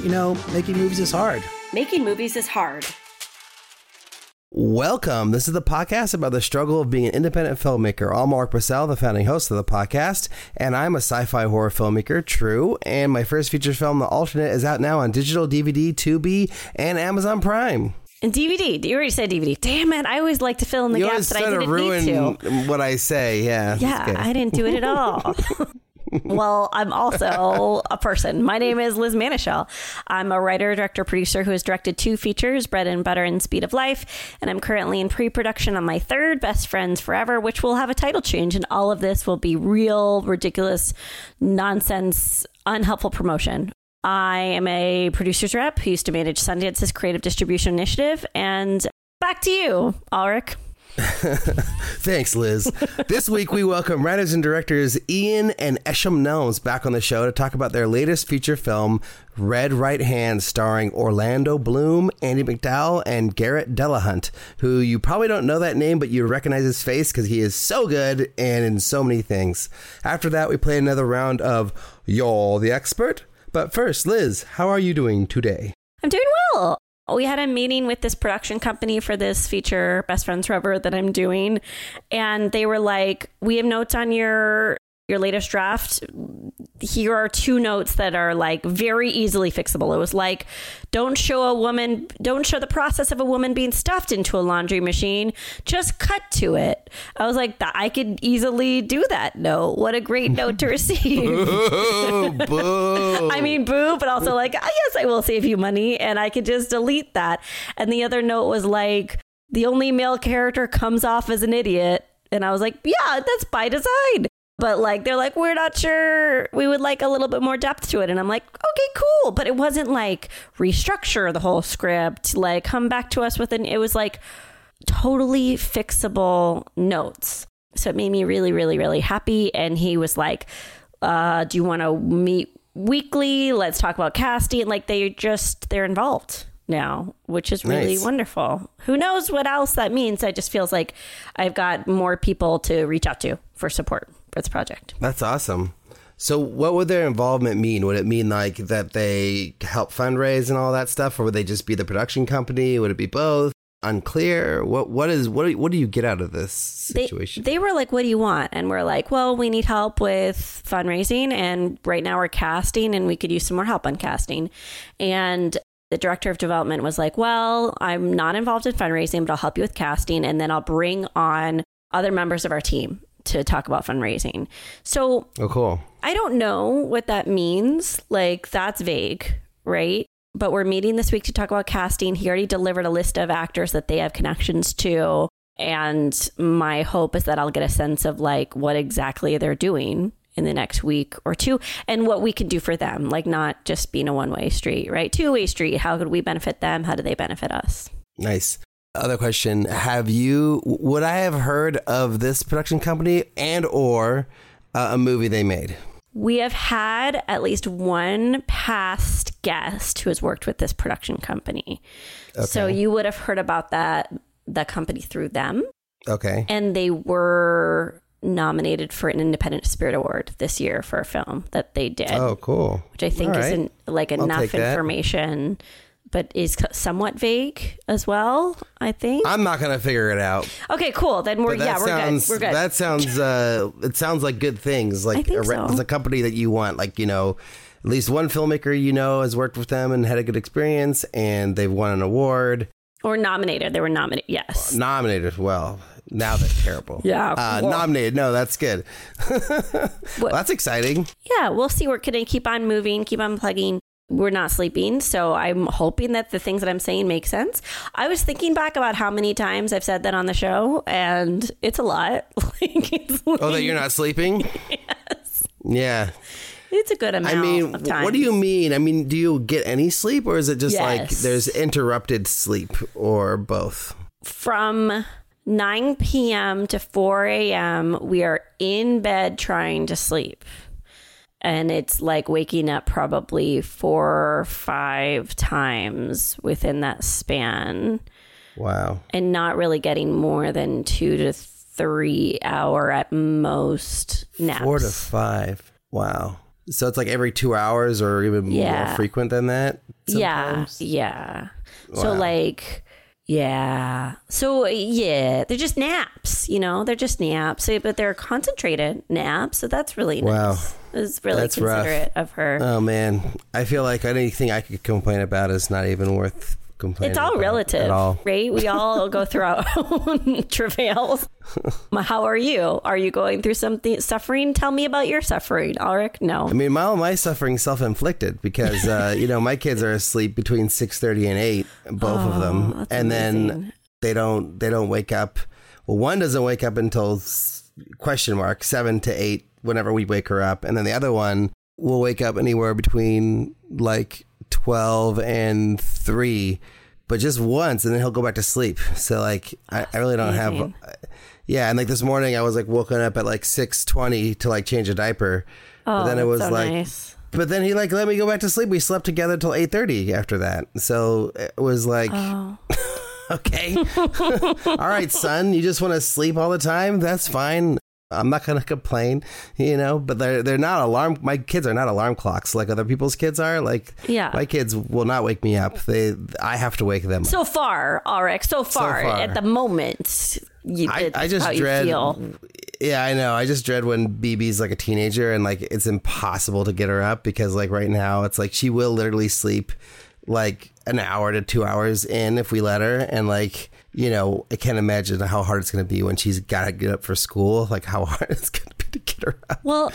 making movies is hard. Making movies is hard. Welcome. This is the podcast about the struggle of being an independent filmmaker. I'm Mark Purcell, the founding host of the podcast, and I'm a sci-fi horror filmmaker, true, and my first feature film, The Alternate, is out now on digital, DVD, Tubi, and Amazon Prime. And DVD. You already said DVD. Damn it. I always like to fill in the gaps that I didn't need to. What I say, yeah. Yeah, I didn't do it at all. Well, I'm also a person. My name is Liz Manischel. I'm a writer, director, producer who has directed 2 features, Bread and Butter and Speed of Life. And I'm currently in pre-production on my 3rd, Best Friends Forever, which will have a title change. And all of this will be real, ridiculous, nonsense, unhelpful promotion. I am a producer's rep who used to manage Sundance's creative distribution initiative. And back to you, Ulrich. Thanks, Liz. This week, we welcome writers and directors Ian and Esham Nelms back on the show to talk about their latest feature film, Red Right Hand, starring Orlando Bloom, Andie MacDowell, and Garrett Dillahunt, who you probably don't know that name, but you recognize his face because he is so good and in so many things. After that, we play another round of You're the Expert. But first, Liz, how are you doing today? I'm doing well. We had a meeting with this production company for this feature, Best Friends Forever, that I'm doing. And they were like, we have notes on your latest draft. Here are 2 notes that are like very easily fixable. It was like, don't show the process of a woman being stuffed into a laundry machine. Just cut to it. I was like, I could easily do that note. What a great note to receive. Boo. I mean, boo, but also like, yes, I will save you money. And I could just delete that. And the other note was like, the only male character comes off as an idiot. And I was like, yeah, that's by design. But like, they're like, we're not sure. We would like a little bit more depth to it. And I'm like, okay, cool. But it wasn't like restructure the whole script, like come back to us with it was like totally fixable notes. So it made me really, really, really happy. And he was like, do you want to meet weekly? Let's talk about casting. Like they're involved now, which is really wonderful. Who knows what else that means? It just feels like I've got more people to reach out to for support for this project. That's awesome. So what would their involvement mean? Would it mean like that they help fundraise and all that stuff? Or would they just be the production company? Would it be both? Unclear. What do you get out of this situation? They were like, what do you want? And we're like, well, we need help with fundraising. And right now we're casting and we could use some more help on casting. And the director of development was like, well, I'm not involved in fundraising, but I'll help you with casting. And then I'll bring on other members of our team to talk about fundraising. So, oh, cool. I don't know what that means. Like, that's vague, right? But we're meeting this week to talk about casting. He already delivered a list of actors that they have connections to. And my hope is that I'll get a sense of like what exactly they're doing in the next week or 2 and what we can do for them. Like not just being a one-way street, right? 2-way street. How could we benefit them? How do they benefit us? Nice. Other question. Would I have heard of this production company and or a movie they made? We have had at least one past guest who has worked with this production company. Okay. So you would have heard about the company through them. Okay. And they were nominated for an Independent Spirit Award this year for a film that they did. Oh, cool. Which I think isn't like enough information, but is somewhat vague as well, I think. I'm not going to figure it out. Okay, cool. Then we're good. We're good. That sounds, it sounds like good things. Like it's a company that you want, like, at least one filmmaker, has worked with them and had a good experience and they've won an award. Or nominated. They were nominated. Yes. Nominated. Well, now they're terrible. Yeah. Nominated. No, that's good. Well, that's exciting. Yeah. We'll see. We're going to keep on moving, keep on plugging. We're not sleeping. So I'm hoping that the things that I'm saying make sense. I was thinking back about how many times I've said that on the show, and it's a lot. That you're not sleeping? Yes. Yeah. It's a good amount of time. What do you mean? I mean, do you get any sleep, or is it just like there's interrupted sleep, or both? From 9 p.m. to 4 a.m., we are in bed trying to sleep. And it's like waking up probably 4 or 5 times within that span. Wow. And not really getting more than 2 to 3 hour at most naps. 4 to 5. Wow. So it's like every 2 hours or even more frequent than that sometimes? Yeah. Wow. So like, yeah. So yeah, they're just naps, they're just naps, but they're concentrated naps. So that's really nice. Wow. It's really That's considerate rough. of her. Oh man. I feel like anything I could complain about is not even worth complaining It's all about relative, at all. right? We all go through our own travails. How are you? Are you going through something suffering? Tell me about your suffering, Ulrich. No. I mean, my suffering self-inflicted because, my kids are asleep between 6:30 and 8, both of them. That's And amazing. then they don't wake up. Well, one doesn't wake up until 7 to 8 whenever we wake her up. And then the other one will wake up anywhere between like 12 and 3, but just once, and then he'll go back to sleep. So like, I really don't have. Yeah, and like this morning I was like woken up at like 6:20 to like change a diaper. But then it was so like, nice. but then he like let me go back to sleep. We slept together till 8:30 after that. So it was like, okay, all right, son, you just want to sleep all the time. That's fine. I'm not going to complain, but they're not alarm. My kids are not alarm clocks like other people's kids are. Like, my kids will not wake me up. I have to wake them up. So far, Ulrich, so far. At the moment, I just dread. Yeah, I know. I just dread when BB's like a teenager and like it's impossible to get her up because like right now it's like she will literally sleep like an hour to 2 hours in if we let her, and like. I can't imagine how hard it's going to be when she's got to get up for school. Like how hard it's going to be to get her up. Well,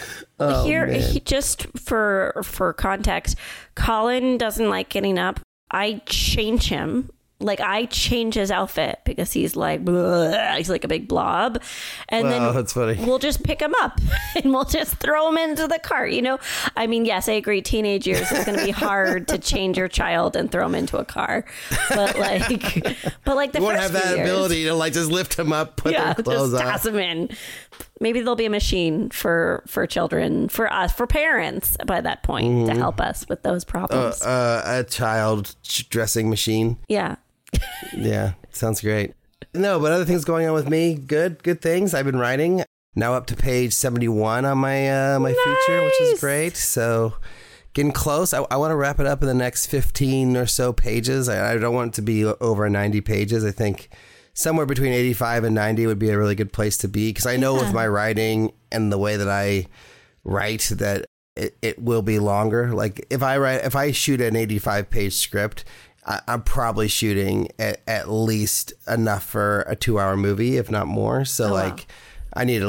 just for context, Colin doesn't like getting up. I change him. Like I change his outfit because he's like a big blob, and then that's funny. We'll just pick him up and we'll just throw him into the cart. I mean, yes, I agree. Teenage years is going to be hard to change your child and throw him into a car, but like the you won't first have that few years, ability to like just lift him up, put their clothes just on. toss him in. Maybe there'll be a machine for children, for us, for parents by that point to help us with those problems. A child dressing machine. Yeah. Yeah, sounds great. No, but other things going on with me. Good things. I've been writing. Now up to page 71 on my my feature, which is great. So getting close. I want to wrap it up in the next 15 or so pages. I don't want it to be over 90 pages. I think somewhere between 85 and 90 would be a really good place to be because I know with my writing and the way that I write that it will be longer. Like if I shoot an 85-page script, I'm probably shooting at least enough for a 2-hour movie, if not more. So I need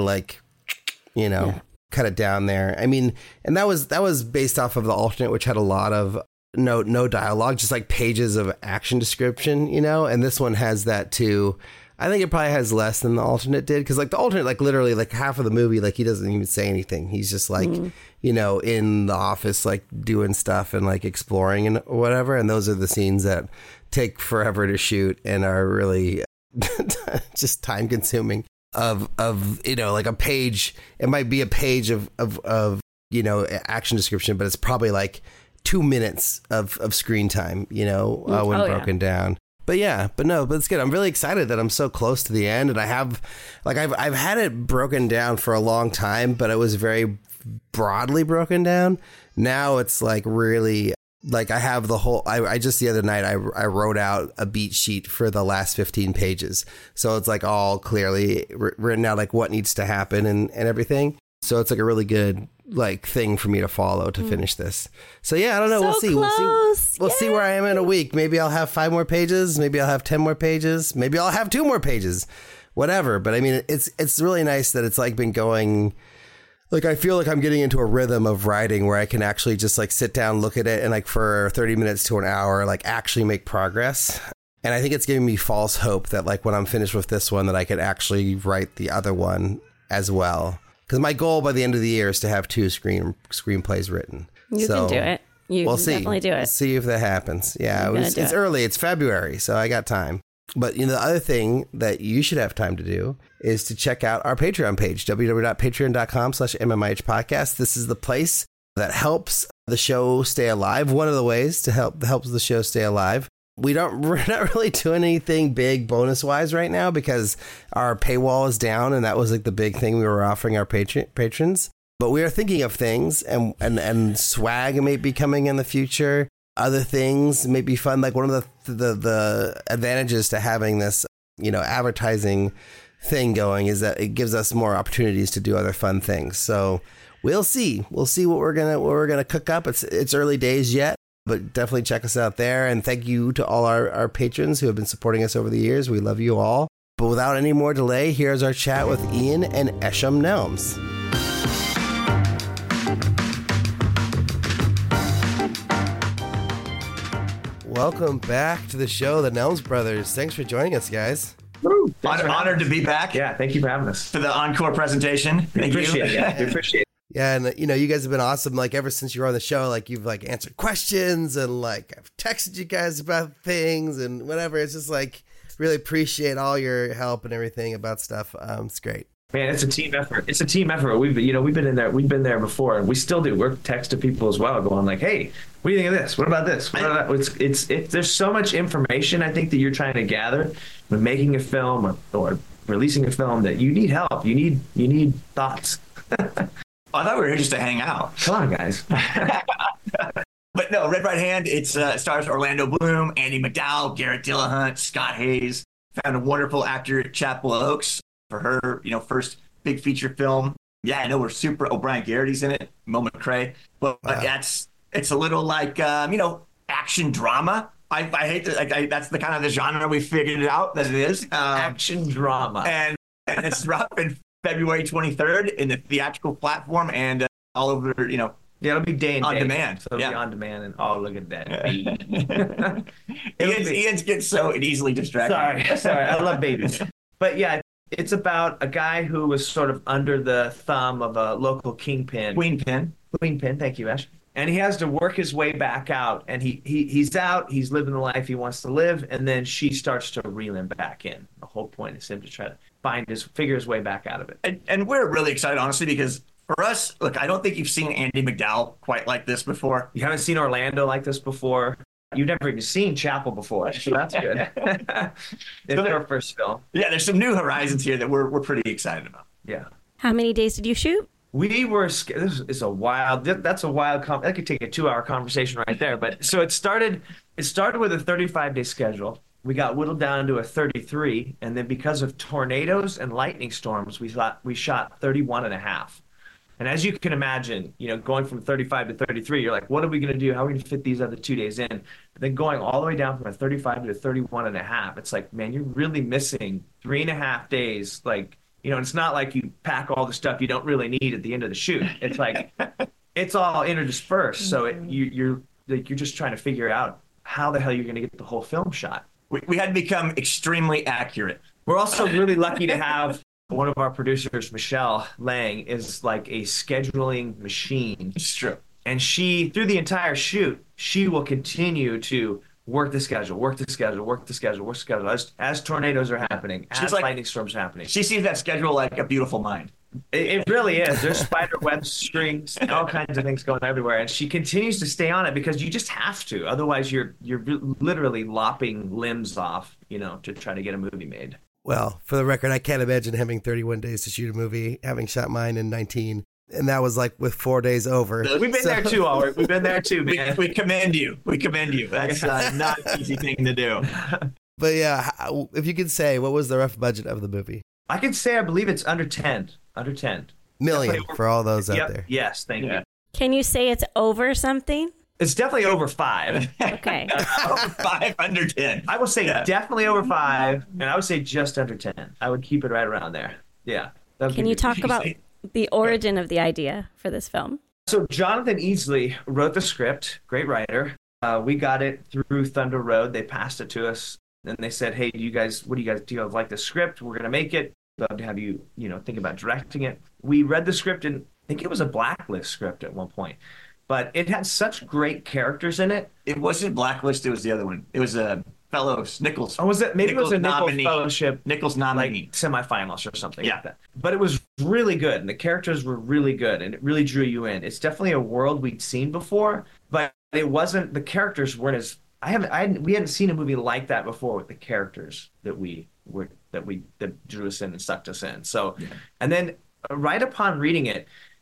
to cut it down there. I mean, and that was based off of the alternate, which had a lot of no dialogue, just like pages of action description, and this one has that too. I think it probably has less than the alternate did because like the alternate, like literally like half of the movie, like he doesn't even say anything. He's just like, in the office, like doing stuff and like exploring and whatever. And those are the scenes that take forever to shoot and are really just time consuming of like a page. It might be a page of action description, but it's probably like 2 minutes of screen time, when broken down. But it's good. I'm really excited that I'm so close to the end, and I have, like, I've had it broken down for a long time, but it was very broadly broken down. Now it's like really, like I have the whole. I just the other night I wrote out a beat sheet for the last 15 pages, so it's like all clearly written out, like what needs to happen and everything. So it's like a really good like thing for me to follow to finish this. So yeah, I don't know. So We'll see where I am in a week. Maybe I'll have 5 more pages. Maybe I'll have 10 more pages. Maybe I'll have 2 more pages. Whatever. But I mean, it's really nice that it's like been going. Like I feel like I'm getting into a rhythm of writing where I can actually just like sit down, look at it, and like for 30 minutes to an hour, like actually make progress. And I think it's giving me false hope that like when I'm finished with this one, that I could actually write the other one as well. Because my goal by the end of the year is to have 2 screenplays written. You can do it. We'll see. Definitely do it. We'll see if that happens. Yeah, it's early. It's February, so I got time. But the other thing that you should have time to do is to check out our Patreon page, www.patreon.com/MMIH podcast. This is the place that helps the show stay alive. One of the ways to helps the show stay alive. We're not really doing anything big bonus wise right now because our paywall is down, and that was like the big thing we were offering our patrons. But we are thinking of things, and swag may be coming in the future. Other things may be fun. Like one of the advantages to having this, advertising thing going is that it gives us more opportunities to do other fun things. So we'll see. We'll see what we're gonna cook up. It's early days yet, but definitely check us out there. And thank you to all our patrons who have been supporting us over the years. We love you all. But without any more delay, here's our chat with Ian and Esham Nelms. Welcome back to the show, the Nelms Brothers. Thanks for joining us, guys. Honored to be back. Yeah, thank you for having us. For the encore presentation. Thank you. Yeah, we appreciate it. Yeah, and you guys have been awesome. Like ever since you were on the show, like you've like answered questions and like I've texted you guys about things and whatever. It's just like really appreciate all your help and everything about stuff. It's great. Man, it's a team effort. It's a team effort. We've been in there. We've been there before, and we still do. We're texting people as well, going like, "Hey, what do you think of this? What about this? What about that?" It's there's so much information I think that you're trying to gather when making a film or releasing a film that you need help. You need thoughts. I thought we were here just to hang out. Come on, guys. But no, Red Right Hand. It stars Orlando Bloom, Andie MacDowell, Garrett Dillahunt, Scott Hayes. Found a wonderful actor at Chapel Oaks for her, first big feature film. Yeah, I know we're super. O'Brien Garrity's in it, Mo McRae. But it's a little like action drama. I hate that. That's the kind of the genre we figured it out that it is. Action drama, and it's dropping February 23rd in the theatrical platform and all over. Yeah, it'll be day and on day. demand. So it'll be on demand, and look at that. Ian's gets so easily distracted. Sorry, I love babies. But yeah, it's about a guy who was sort of under the thumb of a local kingpin. Queenpin, thank you, Ash. And he has to work his way back out. And he's out, he's living the life he wants to live, and then she starts to reel him back in. The whole point is him to try to figure his way back out of it. And we're really excited, honestly, because for us, look, I don't think you've seen Andie MacDowell quite like this before. You haven't seen Orlando like this before. You've never even seen Chapel before, so that's good. It's our first film. Yeah, there's some new horizons here that we're pretty excited about. Yeah. How many days did you shoot? We were. This is a wild. That's a wild. That could take a 2-hour conversation right there. But so it started. It started with a 35-day schedule. We got whittled down to a 33, and then because of tornadoes and lightning storms, we shot 31 and a half. And as you can imagine, going from 35 to 33, you're like, what are we going to do? How are we going to fit these other 2 days in? But then going all the way down from a 35 to a 31 and a half, it's like, man, you're really missing 3.5 days. Like, it's not like you pack all the stuff you don't really need at the end of the shoot. It's like, it's all interdispersed. So you're just trying to figure out how the hell you're going to get the whole film shot. We had to become extremely accurate. We're also really lucky to have one of our producers, Michelle Lang, is like a scheduling machine. It's true. And she, through the entire shoot, she will continue to work the schedule as tornadoes are happening, as lightning storms are happening. She sees that schedule like a beautiful mind. It really is. There's spider web strings, all kinds of things going everywhere. And she continues to stay on it because you just have to. Otherwise, you're literally lopping limbs off, to try to get a movie made. Well, for the record, I can't imagine having 31 days to shoot a movie, having shot mine in 19. And that was like with 4 days over. We've been there too, Albert. We've been there too, man. We commend you. That's not an easy thing to do. But yeah, if you could say, what was the rough budget of the movie? I could say I believe it's under 10. Under 10. Million for all those out there. Yes, thank you. Can you say it's over something? It's definitely over 5. Okay. Over 5, under 10. I will say definitely over 5, and I would say just under 10. I would keep it right around there. Yeah. Can you talk about the origin of the idea for this film? So Jonathan Easley wrote the script, great writer. We got it through Thunder Road. They passed it to us, and they said, "Hey, do you guys like the script? We're gonna make it. Love to have you, think about directing it." We read the script, and I think it was a Blacklist script at one point. But it had such great characters in it. It wasn't Blacklist. It was the other one. It was a Fellows, Nichols. Oh, was it? Maybe Nichols it was a Nichols nominee. Fellowship. Nichols nominee. Like semifinals or something Yeah. like that. But it was really good, and the characters were really good, and it really drew you in. It's definitely a world we'd seen before, but it wasn't, the characters weren't as, we hadn't seen a movie like that before with the characters that drew us in and sucked us in. So, And then right upon reading it,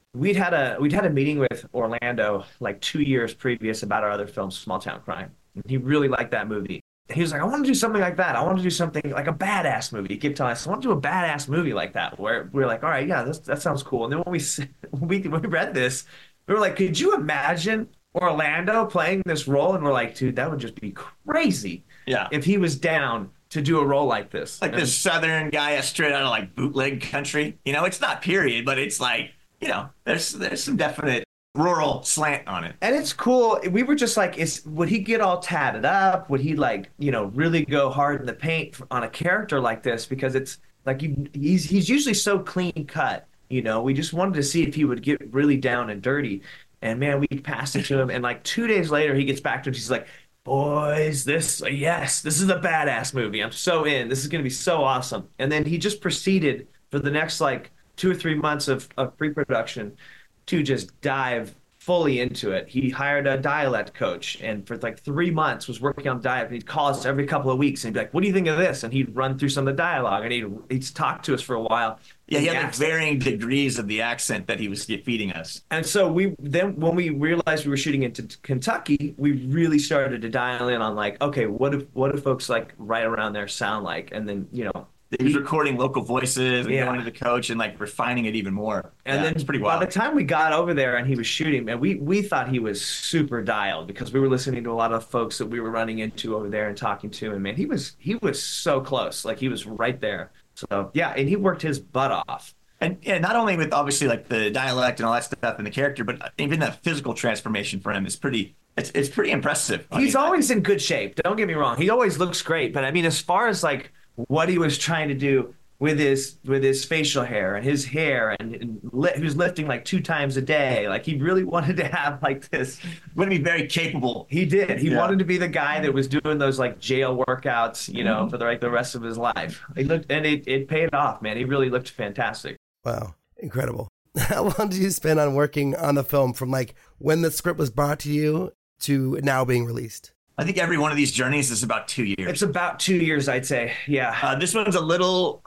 we'd had a meeting with Orlando like 2 years previous about our other film, Small Town Crime. And he really liked that movie. He was like, I want to do something like that. I want to do something like a badass movie. He kept telling us, I want to do a badass movie like that. Where we're like, all right, yeah, that sounds cool. And then when we read this, we were like, could you imagine Orlando playing this role? And we're like, dude, that would just be crazy. Yeah. If he was down to do a role like this. Like this Southern guy straight out of like bootleg country. It's not period, but it's like, there's some definite rural slant on it. And it's cool. We were just like, would he get all tatted up? Would he really go hard in the paint on a character like this? Because it's like he's usually so clean cut. We just wanted to see if he would get really down and dirty. And man, we passed it to him. And like 2 days later, he gets back to us. He's like, boys, this is a badass movie. I'm so in. This is going to be so awesome. And then he just proceeded for the next like 2 or 3 months of pre-production to just dive fully into it. He hired a dialect coach and for like 3 months was working on dialect. He'd call us every couple of weeks and he'd be like, what do you think of this? And he'd run through some of the dialogue and he'd talk to us for a while. Yeah, he had like varying degrees of the accent that he was feeding us. And so when we realized we were shooting into Kentucky, we really started to dial in on like, okay, what do folks like right around there sound like? And then, he was recording local voices and going to the coach and like refining it even more. And then it's pretty wild. By the time we got over there and he was shooting, man, we thought he was super dialed because we were listening to a lot of folks that we were running into over there and talking to. And man, he was so close. Like he was right there. So yeah, and he worked his butt off. And not only with obviously like the dialect and all that stuff and the character, but even the physical transformation for him is it's pretty impressive. He's always in good shape. Don't get me wrong. He always looks great. But I mean, as far as like what he was trying to do with his facial hair and his hair and he was lifting like 2 times a day. Like he really wanted to have like this. Would be very capable. He did. He wanted to be the guy that was doing those like jail workouts, for the rest of his life. He looked, and it paid off, man. He really looked fantastic. Wow, incredible. How long did you spend on working on the film from like when the script was brought to you to now being released? I think every one of these journeys is about 2 years. It's about 2 years, I'd say. Yeah. This one's a little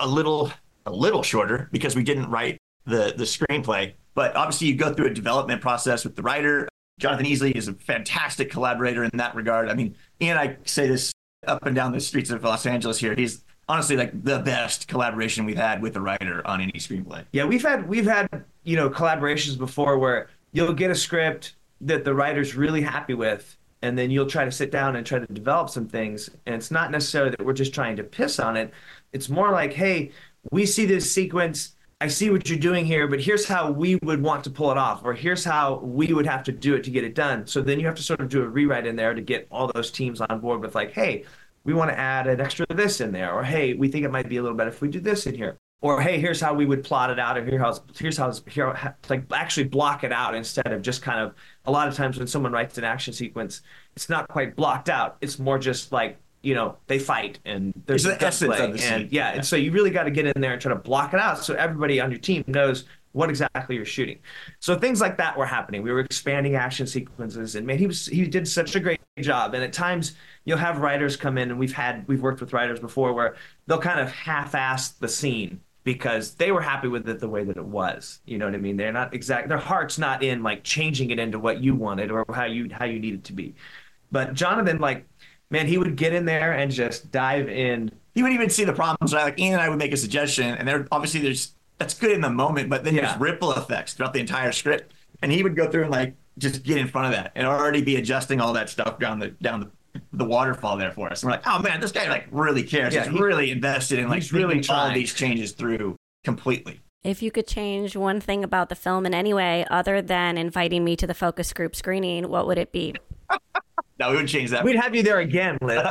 shorter because we didn't write the screenplay. But obviously, you go through a development process with the writer. Jonathan Easley is a fantastic collaborator in that regard. I mean, Ian and I say this up and down the streets of Los Angeles here. He's honestly like the best collaboration we've had with a writer on any screenplay. Yeah, we've had collaborations before where you'll get a script that the writer's really happy with. And then you'll try to sit down and try to develop some things. And it's not necessarily that we're just trying to piss on it. It's more like, hey, we see this sequence. I see what you're doing here, but here's how we would want to pull it off. Or here's how we would have to do it to get it done. So then you have to sort of do a rewrite in there to get all those teams on board with like, hey, we want to add an extra this in there. Or, hey, we think it might be a little better if we do this in here. Or, hey, here's how we would plot it out, or here's how like actually block it out instead of just kind of, a lot of times when someone writes an action sequence, it's not quite blocked out. It's more just like, they fight and there's the essence of the scene. And so you really got to get in there and try to block it out so everybody on your team knows what exactly you're shooting. So things like that were happening. We were expanding action sequences, and man, he did such a great job. And at times you'll have writers come in, and we've worked with writers before where they'll kind of half-ass the scene because they were happy with it the way that it was. You know what I mean? They're not their heart's not in like changing it into what you wanted or how you need it to be. But Jonathan, like, man, he would get in there and just dive in. He would even see the problems, right? Like Ian and I would make a suggestion, and that's good in the moment, but then there's ripple effects throughout the entire script. And he would go through and like just get in front of that and already be adjusting all that stuff down the waterfall there for us. And we're like, oh man, this guy like really cares. He's really invested in like really all these changes through completely. If you could change one thing about the film in any way other than inviting me to the focus group screening, what would it be? No, we wouldn't change that. We'd have you there again, Liz.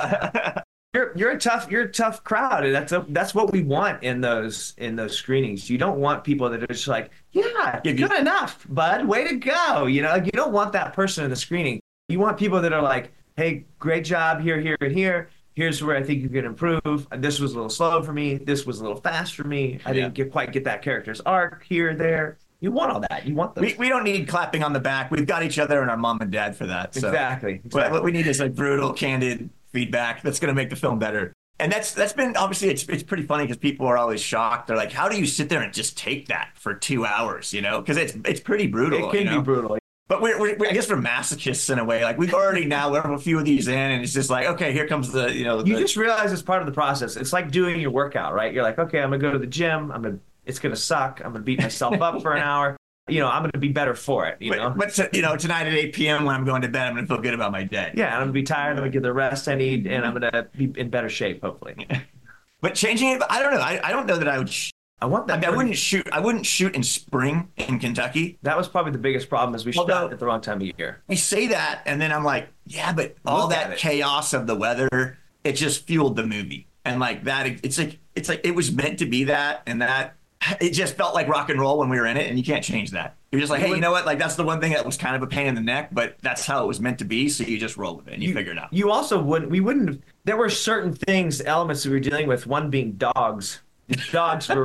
You're a tough crowd. And that's what we want in those screenings. You don't want people that are just like, yeah, good enough, bud. Way to go. You don't want that person in the screening. You want people that are like, hey, great job here, here, and here. Here's where I think you can improve. This was a little slow for me. This was a little fast for me. I didn't quite get that character's arc here, there. You want all that. You want those. We don't need clapping on the back. We've got each other and our mom and dad for that. So exactly. What we need is like brutal, candid feedback that's going to make the film better. And that's been obviously it's pretty funny because people are always shocked. They're like, how do you sit there and just take that for 2 hours? You know, because it's pretty brutal. It can be brutal. But we're I guess we're masochists in a way. Like we've already now we're a few of these in, and it's just like, okay, here comes the You just realize it's part of the process. It's like doing your workout, right? You're like, okay, I'm gonna go to the gym. It's gonna suck. I'm gonna beat myself up for an hour. I'm gonna be better for it. But tonight at 8 p.m. when I'm going to bed, I'm gonna feel good about my day. Yeah, I'm gonna be tired. I'm gonna get the rest I need, and I'm gonna be in better shape, hopefully. But changing it, I don't know. I don't know that I would. I want that. I wouldn't shoot. I wouldn't shoot in spring in Kentucky. That was probably the biggest problem is we shot at the wrong time of year. I say that, and then I'm like, yeah, but all that chaos of the weather, it just fueled the movie, and like that, it's like it was meant to be that, and that it just felt like rock and roll when we were in it, and you can't change that. You're just like, hey, you know what? Like that's the one thing that was kind of a pain in the neck, but that's how it was meant to be. So you just roll with it and you figure it out. You also wouldn't. There were certain elements that we were dealing with. One being dogs. The dogs were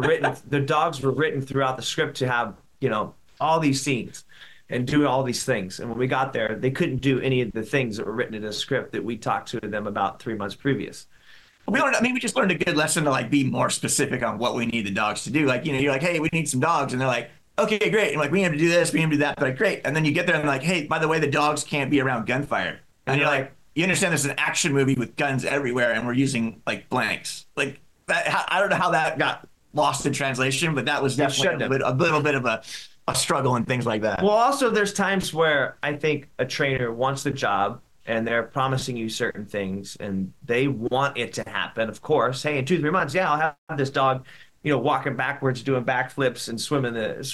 written throughout the script to have, all these scenes and do all these things. And when we got there, they couldn't do any of the things that were written in the script that we talked to them about 3 months previous. We just learned a good lesson to like be more specific on what we need the dogs to do. Like, you're like, hey, we need some dogs. And they're like, okay, great. And like, we need to do this, we need to do that. But like, great. And then you get there and like, hey, by the way, the dogs can't be around gunfire. And you're like, you understand this is an action movie with guns everywhere and we're using like blanks. Like that, I don't know how that got lost in translation, but that was definitely a little bit of a struggle and things like that. Well, also there's times where I think a trainer wants the job and they're promising you certain things and they want it to happen. Of course, hey, in 2-3 months, yeah, I'll have this dog, walking backwards, doing backflips and swim in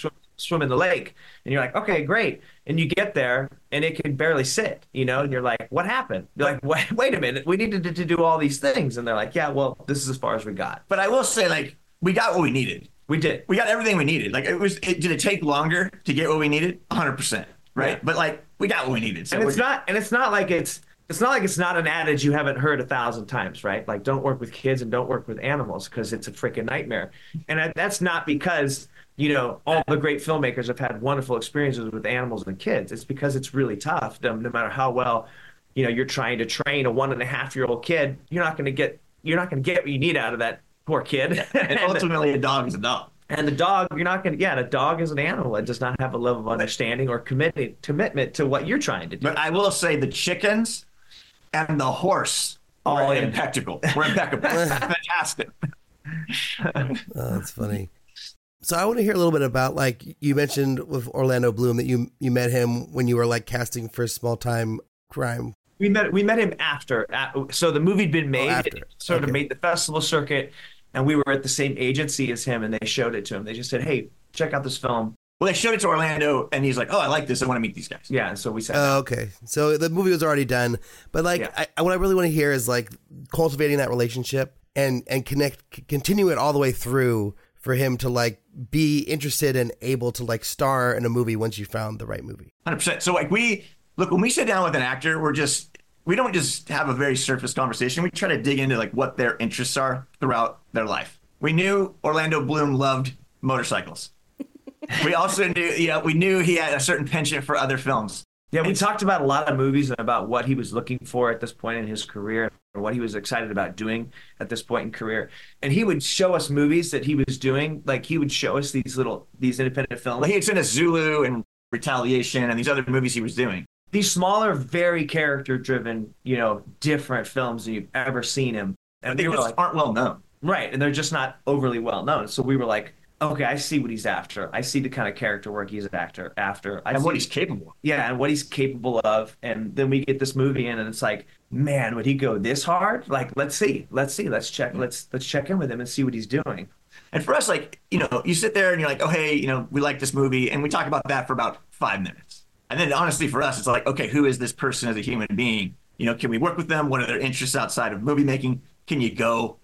the lake. And you're like, okay, great. And you get there and it can barely sit, and you're like, what happened? You're like, wait a minute, we needed to do all these things. And they're like, yeah, well, this is as far as we got. But I will say, like, we got what we needed. We did. We got everything we needed. Like, did it take longer to get what we needed? 100%. Right. Yeah. But like, we got what we needed. So it's not like it's not an adage you haven't heard 1,000 times, right? Like, don't work with kids and don't work with animals because it's a freaking nightmare. And that's not because, all the great filmmakers have had wonderful experiences with animals and kids. It's because it's really tough. No matter how well, you're trying to train a 1.5-year-old kid, you're not going to get what you need out of that poor kid. And ultimately, a dog is a dog. And the dog, the dog is an animal. It does not have a level of understanding or commitment to what you're trying to do. But I will say the chickens and the horse are impeccable. We're impeccable. Fantastic. Oh, that's funny. So I want to hear a little bit about, like, you mentioned with Orlando Bloom that you met him when you were like casting for Small Time Crime. We met him after. So the movie'd been made. It sort of made the festival circuit, and we were at the same agency as him, and they showed it to him. They just said, hey, check out this film. Well, they showed it to Orlando, and he's like, oh, I like this. I want to meet these guys. Yeah, and so we said, okay. So the movie was already done. But, like, what I really want to hear is, like, cultivating that relationship and continue it all the way through for him to, like, be interested and able to, like, star in a movie once you found the right movie. 100%. So, like, when we sit down with an actor, we don't just have a very surface conversation. We try to dig into, like, what their interests are throughout their life. We knew Orlando Bloom loved motorcycles. We also knew he had a certain penchant for other films. Yeah, we talked about a lot of movies and about what he was looking for at this point in his career or what he was excited about doing at this point in career. And he would show us movies that he was doing. Like, he would show us these independent films. Like, he had sent us Zulu and Retaliation and these other movies he was doing. These smaller, very character-driven, different films that you've ever seen him. And they just aren't well known. Right, and they're just not overly well known. So we were like, okay, I see what he's after. I see the kind of character work he's after. And what he's capable of. Yeah, and what he's capable of. And then we get this movie in, and it's like, man, would he go this hard? Like, let's see. Let's check in with him and see what he's doing. And for us, like, you sit there and you're like, oh, hey, we like this movie. And we talk about that for about 5 minutes. And then honestly, for us, it's like, okay, who is this person as a human being? Can we work with them? What are their interests outside of movie making? Can you go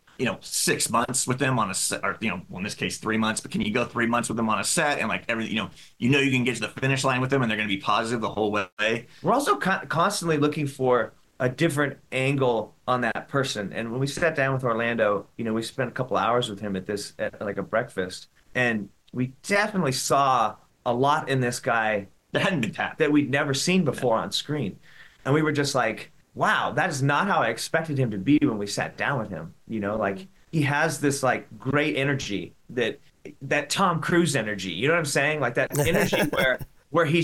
6 months with them on a set, or, in this case, 3 months, but can you go 3 months with them on a set and like everything, you can get to the finish line with them and they're going to be positive the whole way. We're also constantly looking for a different angle on that person. And when we sat down with Orlando, we spent a couple hours with him at like a breakfast, and we definitely saw a lot in this guy that hadn't been tapped, that we'd never seen before on screen. And we were just like, wow, that is not how I expected him to be when we sat down with him. You know, like he has this like great energy that Tom Cruise energy. You know what I'm saying? Like that energy where he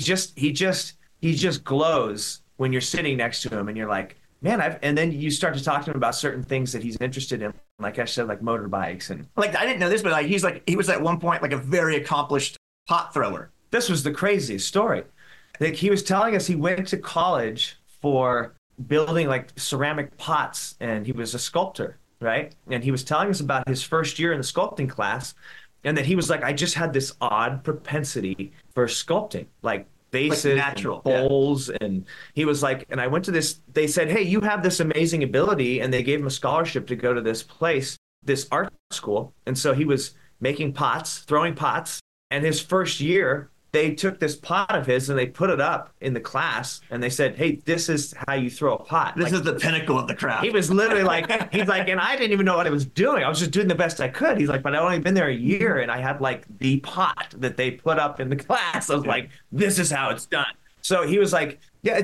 just glows when you're sitting next to him and you're like, man, and then you start to talk to him about certain things that he's interested in. Like I said, like motorbikes and like, I didn't know this, but like, he was at one point like a very accomplished pot thrower. This was the craziest story. Like he was telling us he went to college for building like ceramic pots, and he was a sculptor, right? And he was telling us about his first year in the sculpting class, and that he was like, I just had this odd propensity for sculpting, like bases, like natural bowls, and he was like, and I went to this. They said, hey, you have this amazing ability, and they gave him a scholarship to go to this place, this art school, and so he was making pots, throwing pots, and his first year, they took this pot of his and they put it up in the class and they said, hey, this is how you throw a pot. This is the pinnacle of the craft. He was literally like, he's like, and I didn't even know what I was doing. I was just doing the best I could. He's like, but I'd only been there a year and I had like the pot that they put up in the class. I was like, this is how it's done. So he was like, yeah,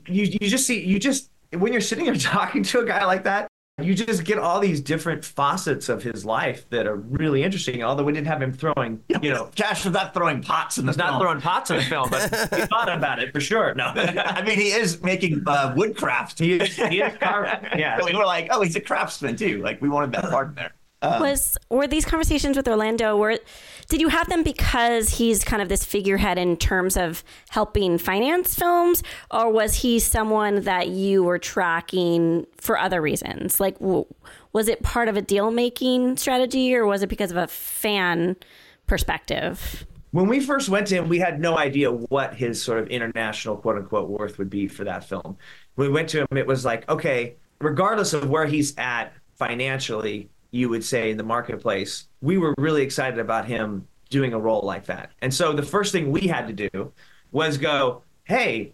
you just when you're sitting here talking to a guy like that, you just get all these different facets of his life that are really interesting. Although we didn't have him throwing, Cash was not throwing pots in the film. Not throwing pots in the film, but he thought about it for sure. No, I mean, he is making woodcraft. He is carving. Yeah, so we were like, oh, he's a craftsman too. Like we wanted that part in there. Were these conversations with Orlando, did you have them because he's kind of this figurehead in terms of helping finance films, or was he someone that you were tracking for other reasons? Like, was it part of a deal-making strategy, or was it because of a fan perspective? When we first went to him, we had no idea what his sort of international quote-unquote worth would be for that film. When we went to him, it was like, okay, regardless of where he's at financially, you would say in the marketplace, we were really excited about him doing a role like that. And so the first thing we had to do was go, hey,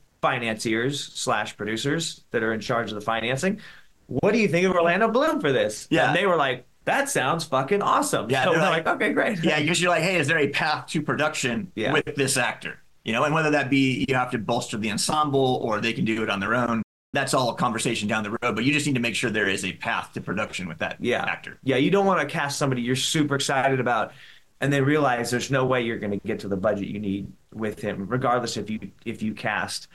financiers/producers that are in charge of the financing, what do you think of Orlando Bloom for this? Yeah. And they were like, that sounds fucking awesome. Yeah, so we're like, okay, great. Yeah, because you're like, hey, is there a path to production with this actor? And whether that be you have to bolster the ensemble or they can do it on their own. That's all a conversation down the road, but you just need to make sure there is a path to production with that actor. Yeah, you don't want to cast somebody you're super excited about and then realize there's no way you're going to get to the budget you need with him, regardless if you cast,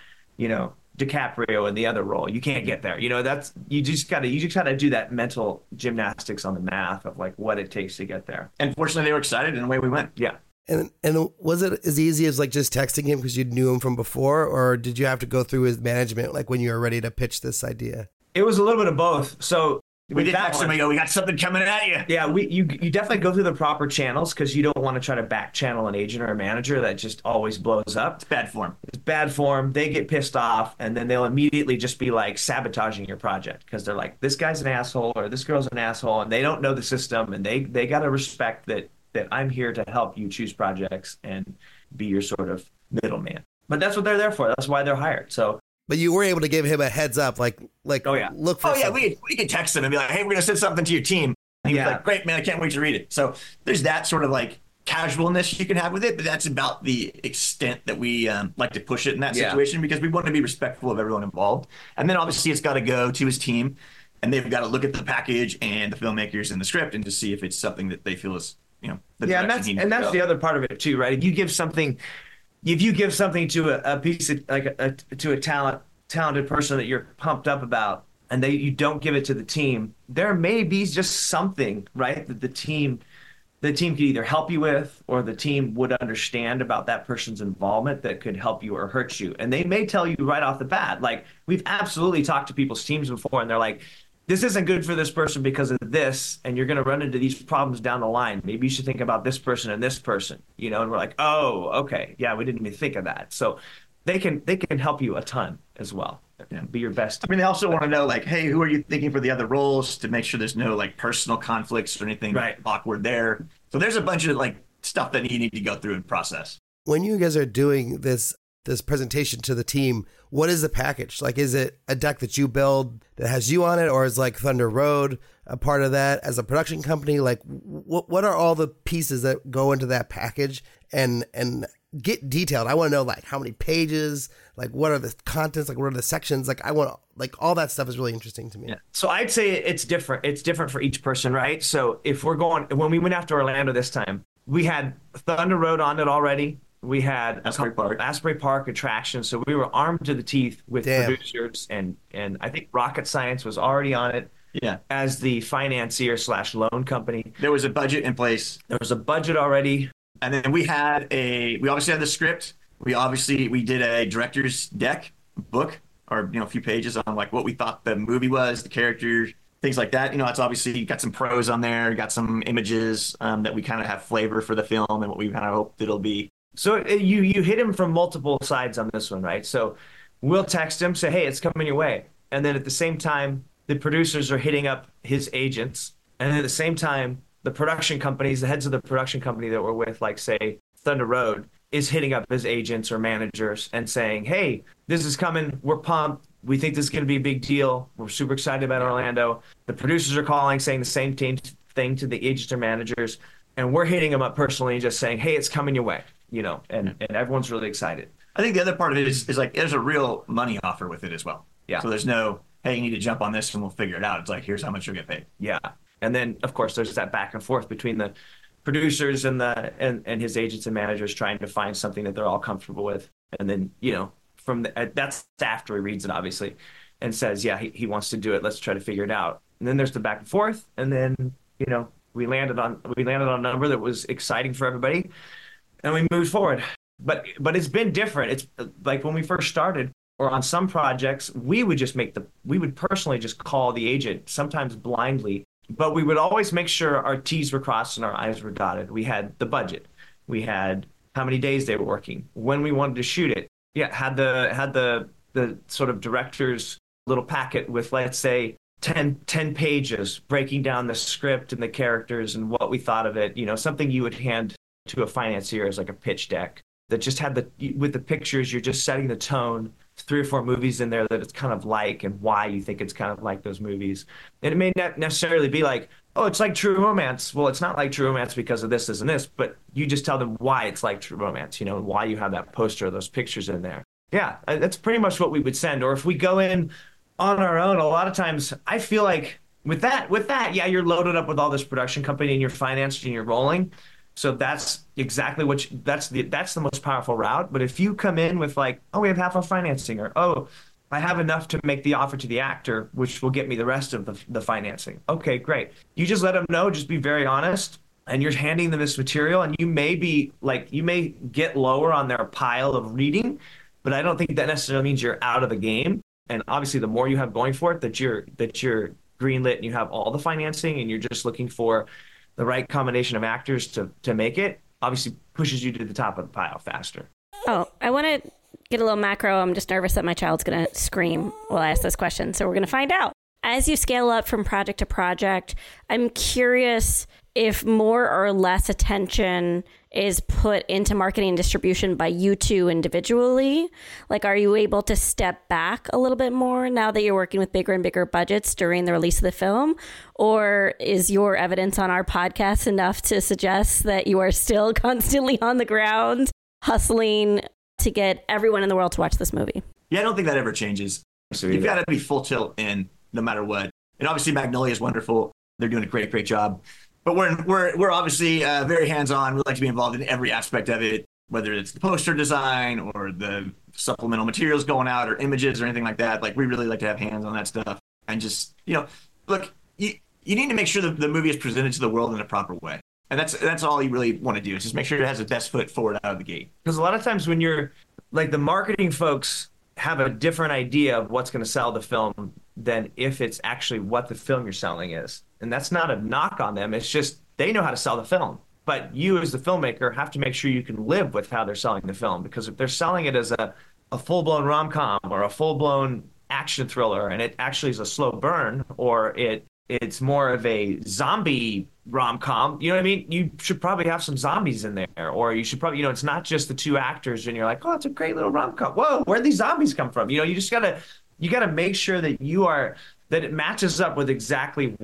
DiCaprio in the other role. You can't get there. You just gotta do that mental gymnastics on the math of like what it takes to get there. And fortunately they were excited and away we went. Yeah. And was it as easy as like just texting him because you knew him from before, or did you have to go through his management like when you were ready to pitch this idea? It was a little bit of both. So we did text him. We go, we got something coming at you. Yeah, you definitely go through the proper channels because you don't want to try to back channel an agent or a manager that just always blows up. It's bad form. It's bad form. They get pissed off, and then they'll immediately just be like sabotaging your project because they're like, this guy's an asshole or this girl's an asshole, and they don't know the system, and they got to respect that I'm here to help you choose projects and be your sort of middleman. But that's what they're there for. That's why they're hired. So. But you were able to give him a heads up, like oh yeah, look for. Oh yeah, we could text him and be like, hey, we're gonna send something to your team. And he's like, great man, I can't wait to read it. So there's that sort of like casualness you can have with it, but that's about the extent that we like to push it in that situation because we want to be respectful of everyone involved. And then obviously it's got to go to his team, and they've got to look at the package and the filmmakers and the script and to see if it's something that they feel is the direction and that's the other part of it too, right? If you give something to a piece of to a talented person that you're pumped up about, and you don't give it to the team, there may be just something, right, that the team could either help you with, or the team would understand about that person's involvement that could help you or hurt you. And they may tell you right off the bat, like we've absolutely talked to people's teams before, and they're like, this isn't good for this person because of this, and you're going to run into these problems down the line. Maybe you should think about this person and this person, and we're like, oh, okay, yeah, we didn't even think of that. So they can help you a ton as well. Be your best. I mean, they also want to know, like, hey, who are you thinking for the other roles to make sure there's no like personal conflicts or anything awkward there. So there's a bunch of like stuff that you need to go through and process. When you guys are doing this presentation to the team, what is the package? Like, is it a deck that you build that has you on it, or is like Thunder Road a part of that as a production company? Like, what are all the pieces that go into that package, and get detailed. I want to know like how many pages, like what are the contents, like what are the sections, like I want like all that stuff is really interesting to me. Yeah. So I'd say it's different. It's different for each person, right? So if we're going, when we went after Orlando this time, we had Thunder Road on it already. We had Asbury Park attraction. So we were armed to the teeth with producers, and I think Rocket Science was already on it. Yeah. As the financier / loan company. There was a budget in place. There was a budget already. And then we obviously had the script. We did a director's deck book, or a few pages on like what we thought the movie was, the characters, things like that. It's obviously got some prose on there, got some images that we kind of have flavor for the film and what we kind of hope it'll be. So you hit him from multiple sides on this one, right? So we'll text him, say, hey, it's coming your way. And then at the same time, the producers are hitting up his agents. And then at the same time, the production companies, the heads of the production company that we're with, like say Thunder Road, is hitting up his agents or managers and saying, hey, this is coming. We're pumped. We think this is going to be a big deal. We're super excited about Orlando. The producers are calling, saying the same thing to the agents or managers. And we're hitting them up personally and just saying, hey, it's coming your way, and everyone's really excited. I think the other part of it is like there's a real money offer with it as well. Yeah. So there's no, hey, you need to jump on this and we'll figure it out. It's like, here's how much you'll get paid. Yeah. And then, of course, there's that back and forth between the producers and his agents and managers trying to find something that they're all comfortable with. And then, that's after he reads it, obviously, and says, yeah, he wants to do it. Let's try to figure it out. And then there's the back and forth. And then, we landed on a number that was exciting for everybody, and we moved forward. But it's been different. It's like when we first started, or on some projects, we would personally just call the agent, sometimes blindly. But we would always make sure our T's were crossed and our I's were dotted. We had the budget. We had how many days they were working, when we wanted to shoot it. Yeah, had the sort of director's little packet with, let's say, 10 pages breaking down the script and the characters and what we thought of it. Something you would hand to a financier as like a pitch deck that just had with the pictures, you're just setting the tone. 3 or 4 movies in there that it's kind of like, and why you think it's kind of like those movies. And it may not necessarily be like, oh, it's like True Romance. Well, it's not like True Romance because of this, and this, but you just tell them why it's like True Romance, and why you have that poster or those pictures in there. Yeah, that's pretty much what we would send. Or if we go in on our own, a lot of times I feel like with that, yeah, you're loaded up with all this production company and you're financed and you're rolling. So that's exactly that's the most powerful route. But if you come in with like, oh, we have half of financing, or oh, I have enough to make the offer to the actor, which will get me the rest of the financing. Okay, great. You just let them know, just be very honest, and you're handing them this material, and you may get lower on their pile of reading, but I don't think that necessarily means you're out of the game. And obviously the more you have going for it, that you're greenlit and you have all the financing and you're just looking for the right combination of actors to make it, obviously pushes you to the top of the pile faster. Oh, I want to get a little macro. I'm just nervous that my child's going to scream while I ask this question. So we're going to find out. As you scale up from project to project, I'm curious if more or less attention is put into marketing and distribution by you two individually. Like, are you able to step back a little bit more now that you're working with bigger and bigger budgets during the release of the film? Or is your evidence on our podcast enough to suggest that you are still constantly on the ground hustling to get everyone in the world to watch this movie? Yeah, I don't think that ever changes. So you've got to be full tilt in no matter what. And obviously Magnolia is wonderful. They're doing a great job. But we're obviously very hands-on. We like to be involved in every aspect of it, whether it's the poster design or the supplemental materials going out or images or anything like that. Like, we really like to have hands on that stuff. And just, look, you need to make sure that the movie is presented to the world in a proper way. And that's all you really want to do, is just make sure it has the best foot forward out of the gate. Because a lot of times when you're, like, the marketing folks have a different idea of what's going to sell the film than if it's actually what the film you're selling is. And that's not a knock on them. It's just they know how to sell the film. But you as the filmmaker have to make sure you can live with how they're selling the film. Because if they're selling it as a full-blown rom-com or a full-blown action thriller, and it actually is a slow burn, or it's more of a zombie rom-com, you know what I mean? You should probably have some zombies in there. Or you should probably, it's not just the 2 actors and you're like, oh, it's a great little rom-com. Whoa, where'd these zombies come from? You just gotta make sure that that it matches up with exactly what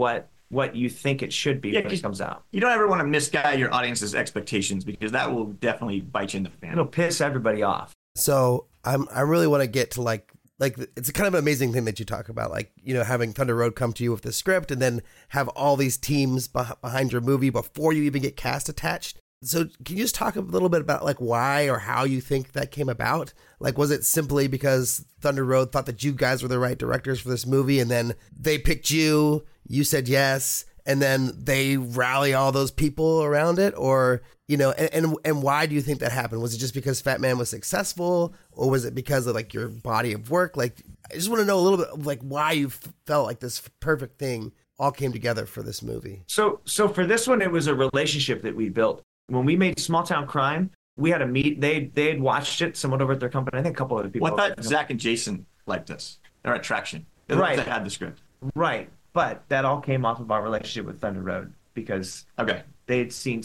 what you think it should be when it comes out. You don't ever want to misguide your audience's expectations, because that will definitely bite you in the fan. It'll piss everybody off. So I really want to get to like it's kind of an amazing thing that you talk about, like, you know, having Thunder Road come to you with the script and then have all these teams behind your movie before you even get cast attached. So can you just talk a little bit about like why or how you think that came about? Like, was it simply because Thunder Road thought that you guys were the right directors for this movie, and then they picked you, you said yes, and then they rally all those people around it? Or, you know, and why do you think that happened? Was it just because Fat Man was successful, or was it because of like your body of work? Like, I just want to know a little bit of like why you felt like this perfect thing all came together for this movie. So for this one, it was a relationship that we built. When we made Small Town Crime, we had a meet. They had watched it, someone over at their company. I think a couple other people. Well, I thought Zach and Jason liked us. They're at Traction. They're the Right. ones that had the script. Right. But that all came off of our relationship with Thunder Road, because they had seen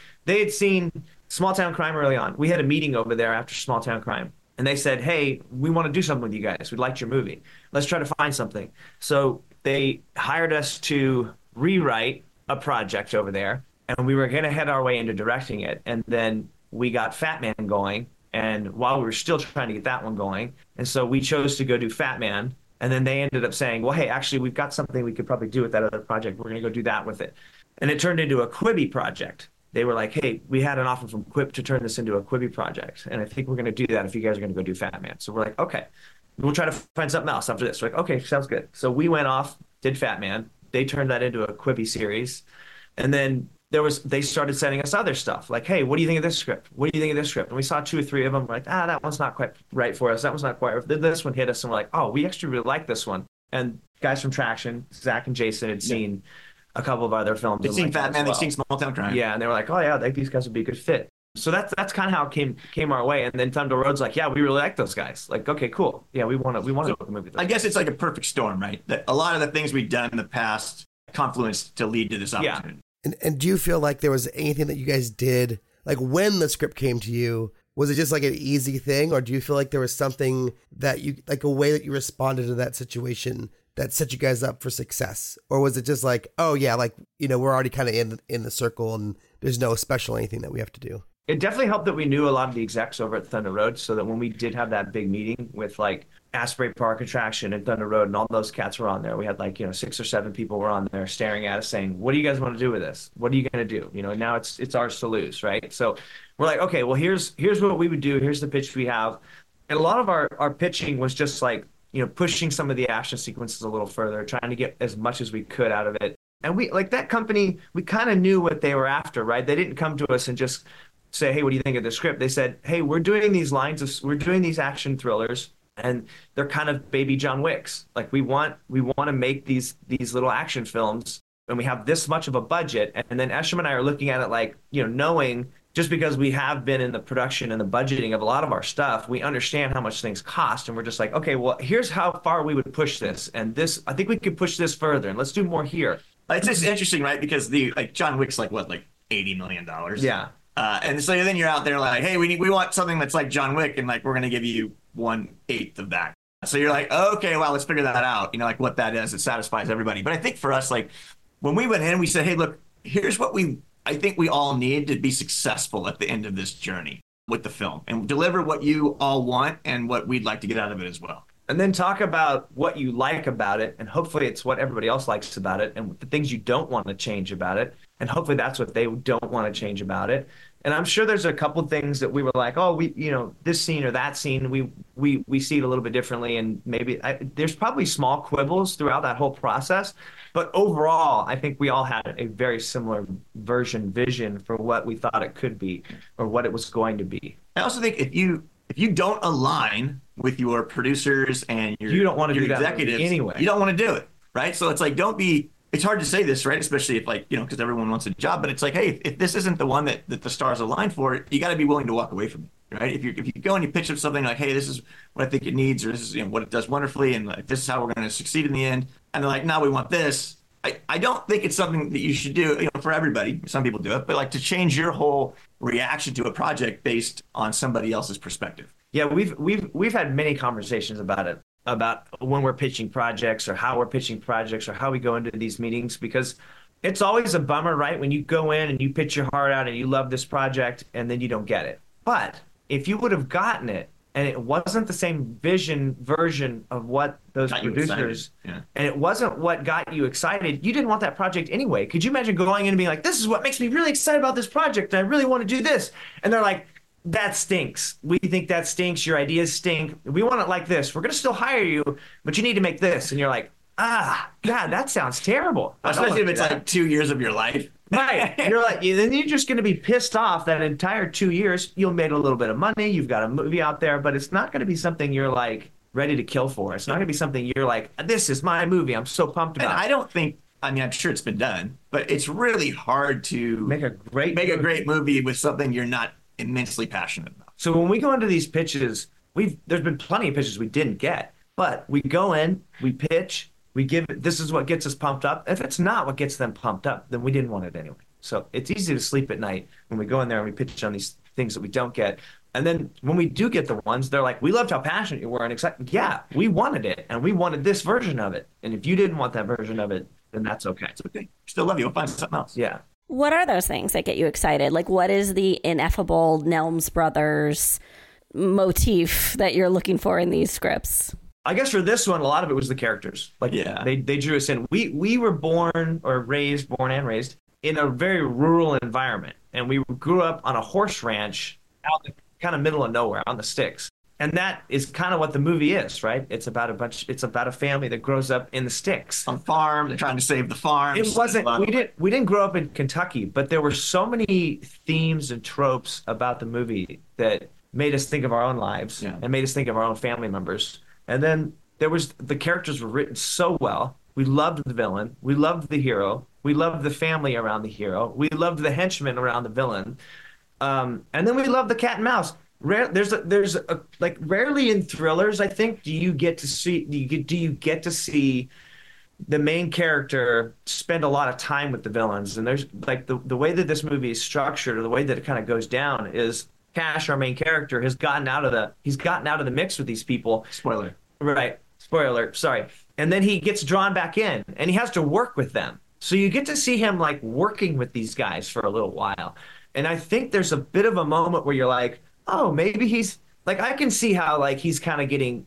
Small Town Crime early on. We had a meeting over there after Small Town Crime, and they said, hey, we want to do something with you guys. We liked your movie. Let's try to find something. So they hired us to rewrite a project over there, and we were going to head our way into directing it. And then we got Fat Man going, and while we were still trying to get that one going, and so we chose to go do Fat Man. And then they ended up saying, well, hey, actually, we've got something we could probably do with that other project. We're going to go do that with it. And it turned into a Quibi project. They were like, hey, we had an offer from Quip to turn this into a Quibi project, and I think we're going to do that if you guys are going to go do Fat Man. So we're like, okay, we'll try to find something else after this. We're like, okay, sounds good. So we went off, did Fat Man. They turned that into a Quibi series. And then they started sending us other stuff, like, hey, what do you think of this script? What do you think of this script? And we saw 2 or 3 of them. We're like, that one's not quite right for us. That one's not quite right. Then this one hit us, and we're like, oh, we actually really like this one. And guys from Traction, Zach and Jason, had seen a couple of other films. They've seen Fat Man, they've seen Small Town Crime. Yeah, and they were like, oh yeah, I think these guys would be a good fit. So that's kind of how it came our way. And then Thunder Road's like, yeah, we really like those guys. Like, okay, cool. Yeah, we want to make a movie. I guess it's like a perfect storm, right? That a lot of the things we've done in the past confluenced to lead to this opportunity. And do you feel like there was anything that you guys did, like when the script came to you, was it just like an easy thing? Or do you feel like there was something that you, like a way that you responded to that situation that set you guys up for success? Or was it just like, oh yeah, like, you know, we're already kind of in the circle and there's no special anything that we have to do? It definitely helped that we knew a lot of the execs over at Thunder Road, so that when we did have that big meeting with like Asbury Park Attraction and Thunder Road and all those cats were on there, we had like, 6 or 7 people were on there staring at us saying, what do you guys want to do with this? What are you going to do? Now it's ours to lose, right? So we're like, okay, well, here's what we would do. Here's the pitch we have. And a lot of our pitching was just like, pushing some of the action sequences a little further, trying to get as much as we could out of it. And we, like that company, we kind of knew what they were after, right? They didn't come to us and just say, hey, what do you think of the script? They said, hey, we're doing these action thrillers, and they're kind of baby John Wicks. Like we want to make these little action films, and we have this much of a budget. And then Esham and I are looking at it like, knowing, just because we have been in the production and the budgeting of a lot of our stuff, we understand how much things cost. And we're just like, okay, well, here's how far we would push this. And this, I think we could push this further, and let's do more here. It's just interesting, right? Because John Wick's like $80 million. Yeah. And so then you're out there like, hey, we want something that's like John Wick, and like we're gonna give you 1/8 of that. So you're like, okay, well, let's figure that out. Like what that is. It satisfies everybody. But I think for us, like when we went in, we said, hey, look, here's what I think we all need to be successful at the end of this journey with the film, and deliver what you all want and what we'd like to get out of it as well. And then talk about what you like about it, and hopefully it's what everybody else likes about it, and the things you don't want to change about it, and hopefully that's what they don't want to change about it. And I'm sure there's a couple things that we were like, oh, this scene or that scene, we see it a little bit differently, and maybe there's probably small quibbles throughout that whole process. But overall, I think we all had a very similar vision for what we thought it could be or what it was going to be. I also think if you don't align with your producers and you don't want to do executives that anyway, you don't want to do it, right? So it's like, it's hard to say this, right? Especially if because everyone wants a job, but it's like, hey, if this isn't the one that the stars align for, you got to be willing to walk away from it, right? If you go and you pitch up something like, hey, this is what I think it needs, or this is what it does wonderfully, and like, this is how we're going to succeed in the end, and they're like, no, we want this. I don't think it's something that you should do, for everybody. Some people do it, but like to change your whole reaction to a project based on somebody else's perspective. Yeah, we've had many conversations about it. about when we're pitching projects or how we're pitching projects or how we go into these meetings, because it's always a bummer, right? When you go in and you pitch your heart out and you love this project and then you don't get it. But if you would have gotten it and it wasn't the same version of what those producers, and it wasn't what got you excited, you didn't want that project anyway. Could you imagine going in and being like, this is what makes me really excited about this project, and I really want to do this. And they're like, that stinks. We think that stinks. Your ideas stink. We want it like this. We're going to still hire you, but you need to make this. And you're like, God, that sounds terrible. Especially if it's like 2 years of your life. Right. You're like, then you're just going to be pissed off that entire 2 years. You'll make a little bit of money. You've got a movie out there, but it's not going to be something you're like ready to kill for. It's not going to be something you're like, this is my movie. I'm so pumped about. And I don't think, I mean, I'm sure it's been done, but it's really hard to make a great movie with something you're not immensely passionate about. So when we go into these pitches, there's been plenty of pitches we didn't get, but we go in, we pitch, we give it, this is what gets us pumped up. If it's not what gets them pumped up, then we didn't want it anyway. So it's easy to sleep at night when we go in there and we pitch on these things that we don't get. And then when we do get the ones, they're like, we loved how passionate you were and excited. Yeah, we wanted it, and we wanted this version of it. And if you didn't want that version of it, then that's okay. It's okay. Still love you. We'll find something else. Yeah. What are those things that get you excited? Like, what is the ineffable Nelms Brothers motif that you're looking for in these scripts? I guess for this one, a lot of it was the characters. Like, they drew us in. We were born and raised in a very rural environment, and we grew up on a horse ranch out in the kind of middle of nowhere on the sticks. And that is kind of what the movie is, right? It's about a family that grows up in the sticks. On farm, they're trying to save the farm. It wasn't, we didn't grow up in Kentucky, but there were so many themes and tropes about the movie that made us think of our own lives and made us think of our own family members. And then the characters were written so well. We loved the villain. We loved the hero. We loved the family around the hero. We loved the henchmen around the villain. And then we loved the cat and mouse. There's like rarely in thrillers, I think, do you get to see the main character spend a lot of time with the villains. And there's like the way that this movie is structured, or the way that it kind of goes down, is Cash, our main character, he's gotten out of the mix with these people. Spoiler. Right. Spoiler. Sorry. And then he gets drawn back in, and he has to work with them. So you get to see him like working with these guys for a little while. And I think there's a bit of a moment where you're like, oh, maybe he's like, I can see how like he's kind of getting,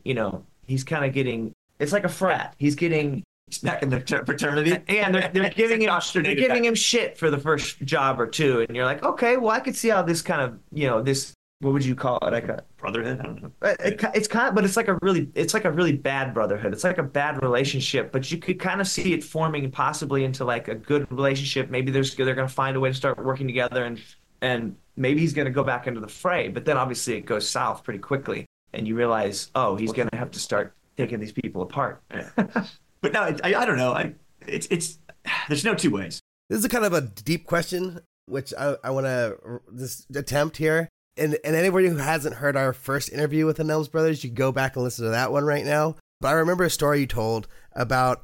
it's like a frat. He's back in the fraternity. And they're giving him shit for the first job or two. And you're like, okay, well, I could see how this kind of, this, what would you call it? Like a brotherhood? I don't know. It's kind of, but it's like a really bad brotherhood. It's like a bad relationship, but you could kind of see it forming possibly into like a good relationship. Maybe they're going to find a way to start working together, and maybe he's going to go back into the fray. But then obviously it goes south pretty quickly, and you realize, oh, he's going to have to start taking these people apart. But no, I don't know. It's there's no two ways. This is a kind of a deep question, which I want to just attempt here. And anybody who hasn't heard our first interview with the Nelms Brothers, you go back and listen to that one right now. But I remember a story you told about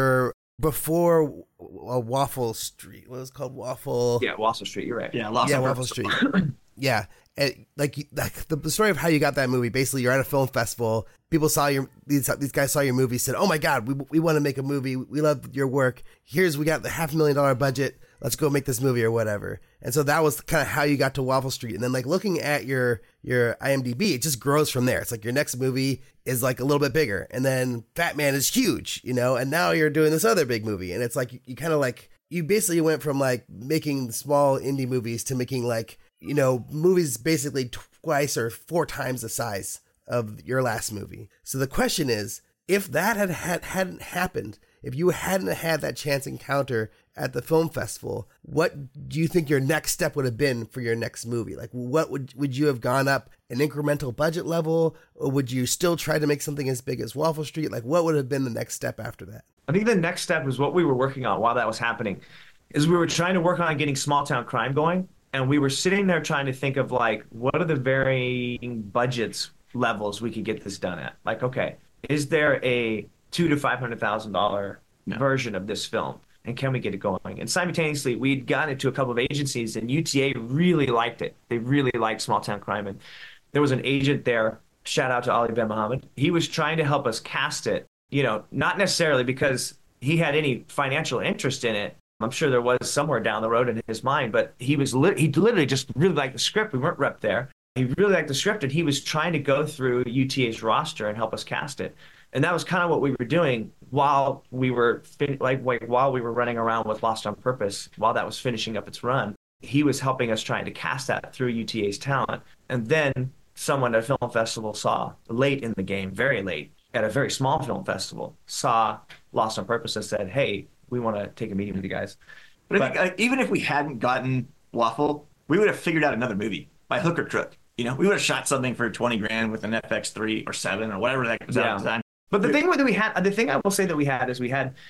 before Waffle Street. What was it called? Waffle? Yeah, Waffle Street. You're right. Yeah, Waffle Street. Yeah. Like the story of how you got that movie. Basically, you're at a film festival. People saw these guys saw your movie, said, "Oh my God, we want to make a movie. We love your work. We got the $500,000 budget. Let's go make this movie," or whatever. And so that was kind of how you got to Waffle Street. And then like looking at your IMDb, it just grows from there. It's like your next movie is like a little bit bigger, and then Fat Man is huge, and now you're doing this other big movie, and it's like you kind of like you basically went from like making small indie movies to making like movies basically twice or four times the size of your last movie. So the question is, if that hadn't happened, if you hadn't had that chance encounter at the film festival, what do you think your next step would have been for your next movie? Like, what would you have gone up an incremental budget level, or would you still try to make something as big as Waffle Street? Like, what would have been the next step after that? I think the next step is what we were working on while that was happening, is we were trying to work on getting small town crime going. And we were sitting there trying to think of like, what are the varying budgets levels we could get this done at? Like, okay, is there a $200,000 to $500,000 version of this film? And can we get it going? And simultaneously, we'd gotten it to a couple of agencies, and UTA really liked it. They really liked small town crime. And there was an agent there shout out to Ali Ben Mohammed. He was trying to help us cast it, not necessarily because he had any financial interest in it. I'm sure there was somewhere down the road in his mind, but he literally just really liked the script. We weren't rep there. He really liked the script, and he was trying to go through UTA's roster and help us cast it. And that was kind of what we were doing while we were while we were running around with Lost on Purpose, while that was finishing up its run. He was helping us trying to cast that through UTA's talent. And then someone at a film festival saw, late in the game, very late, at a very small film festival, saw Lost on Purpose and said, hey, we want to take a meeting with you guys. But I think, even if we hadn't gotten Waffle, we would have figured out another movie by hook or crook. We would have shot something for 20 grand with an FX3 or 7 or whatever that was out at the time. But the thing I will say that we had is we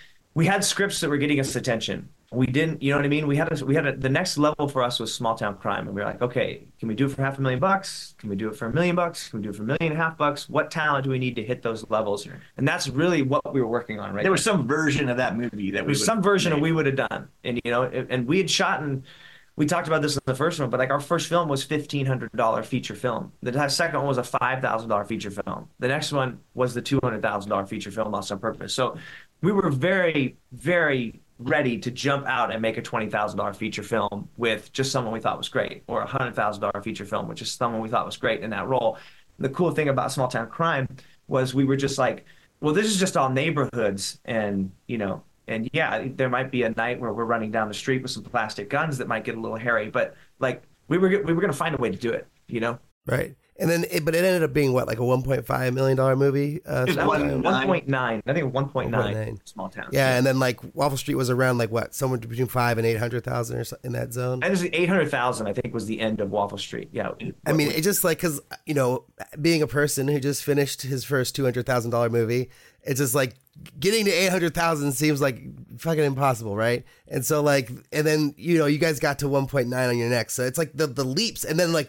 had scripts that were getting us attention. We didn't, you know what I mean? The next level for us was Small Town Crime, and we were like, okay, can we do it for $500,000? Can we do it for $1 million? Can we do it for $1.5 million? What talent do we need to hit those levels? And that's really what we were working on, right? There was some version of that movie that we would have done, and we had shot and. We talked about this in the first one, but our first film was $1,500 feature film. The second one was a $5,000 feature film. The next one was the $200,000 feature film, Lost on Purpose. So we were very, very ready to jump out and make a $20,000 feature film with just someone we thought was great, or a $100,000 feature film with just someone we thought was great in that role. The cool thing about Small Town Crime was we were just like, well, this is just all neighborhoods, and And yeah, there might be a night where we're running down the street with some plastic guns that might get a little hairy, but we were going to find a way to do it, Right. And then, but it ended up being what, like a $1.5 million movie? It was 1.9. I think 1.9. Small Town. Yeah, and then Waffle Street was around what, somewhere between 5 and 800,000 or something in that zone. And it was 800,000, I think, was the end of Waffle Street. Yeah. I mean, it just because being a person who just finished his first $200,000 movie, it's just getting to 800,000 seems like fucking impossible, right? And so and then you guys got to 1.9 on your next, so it's the leaps, and then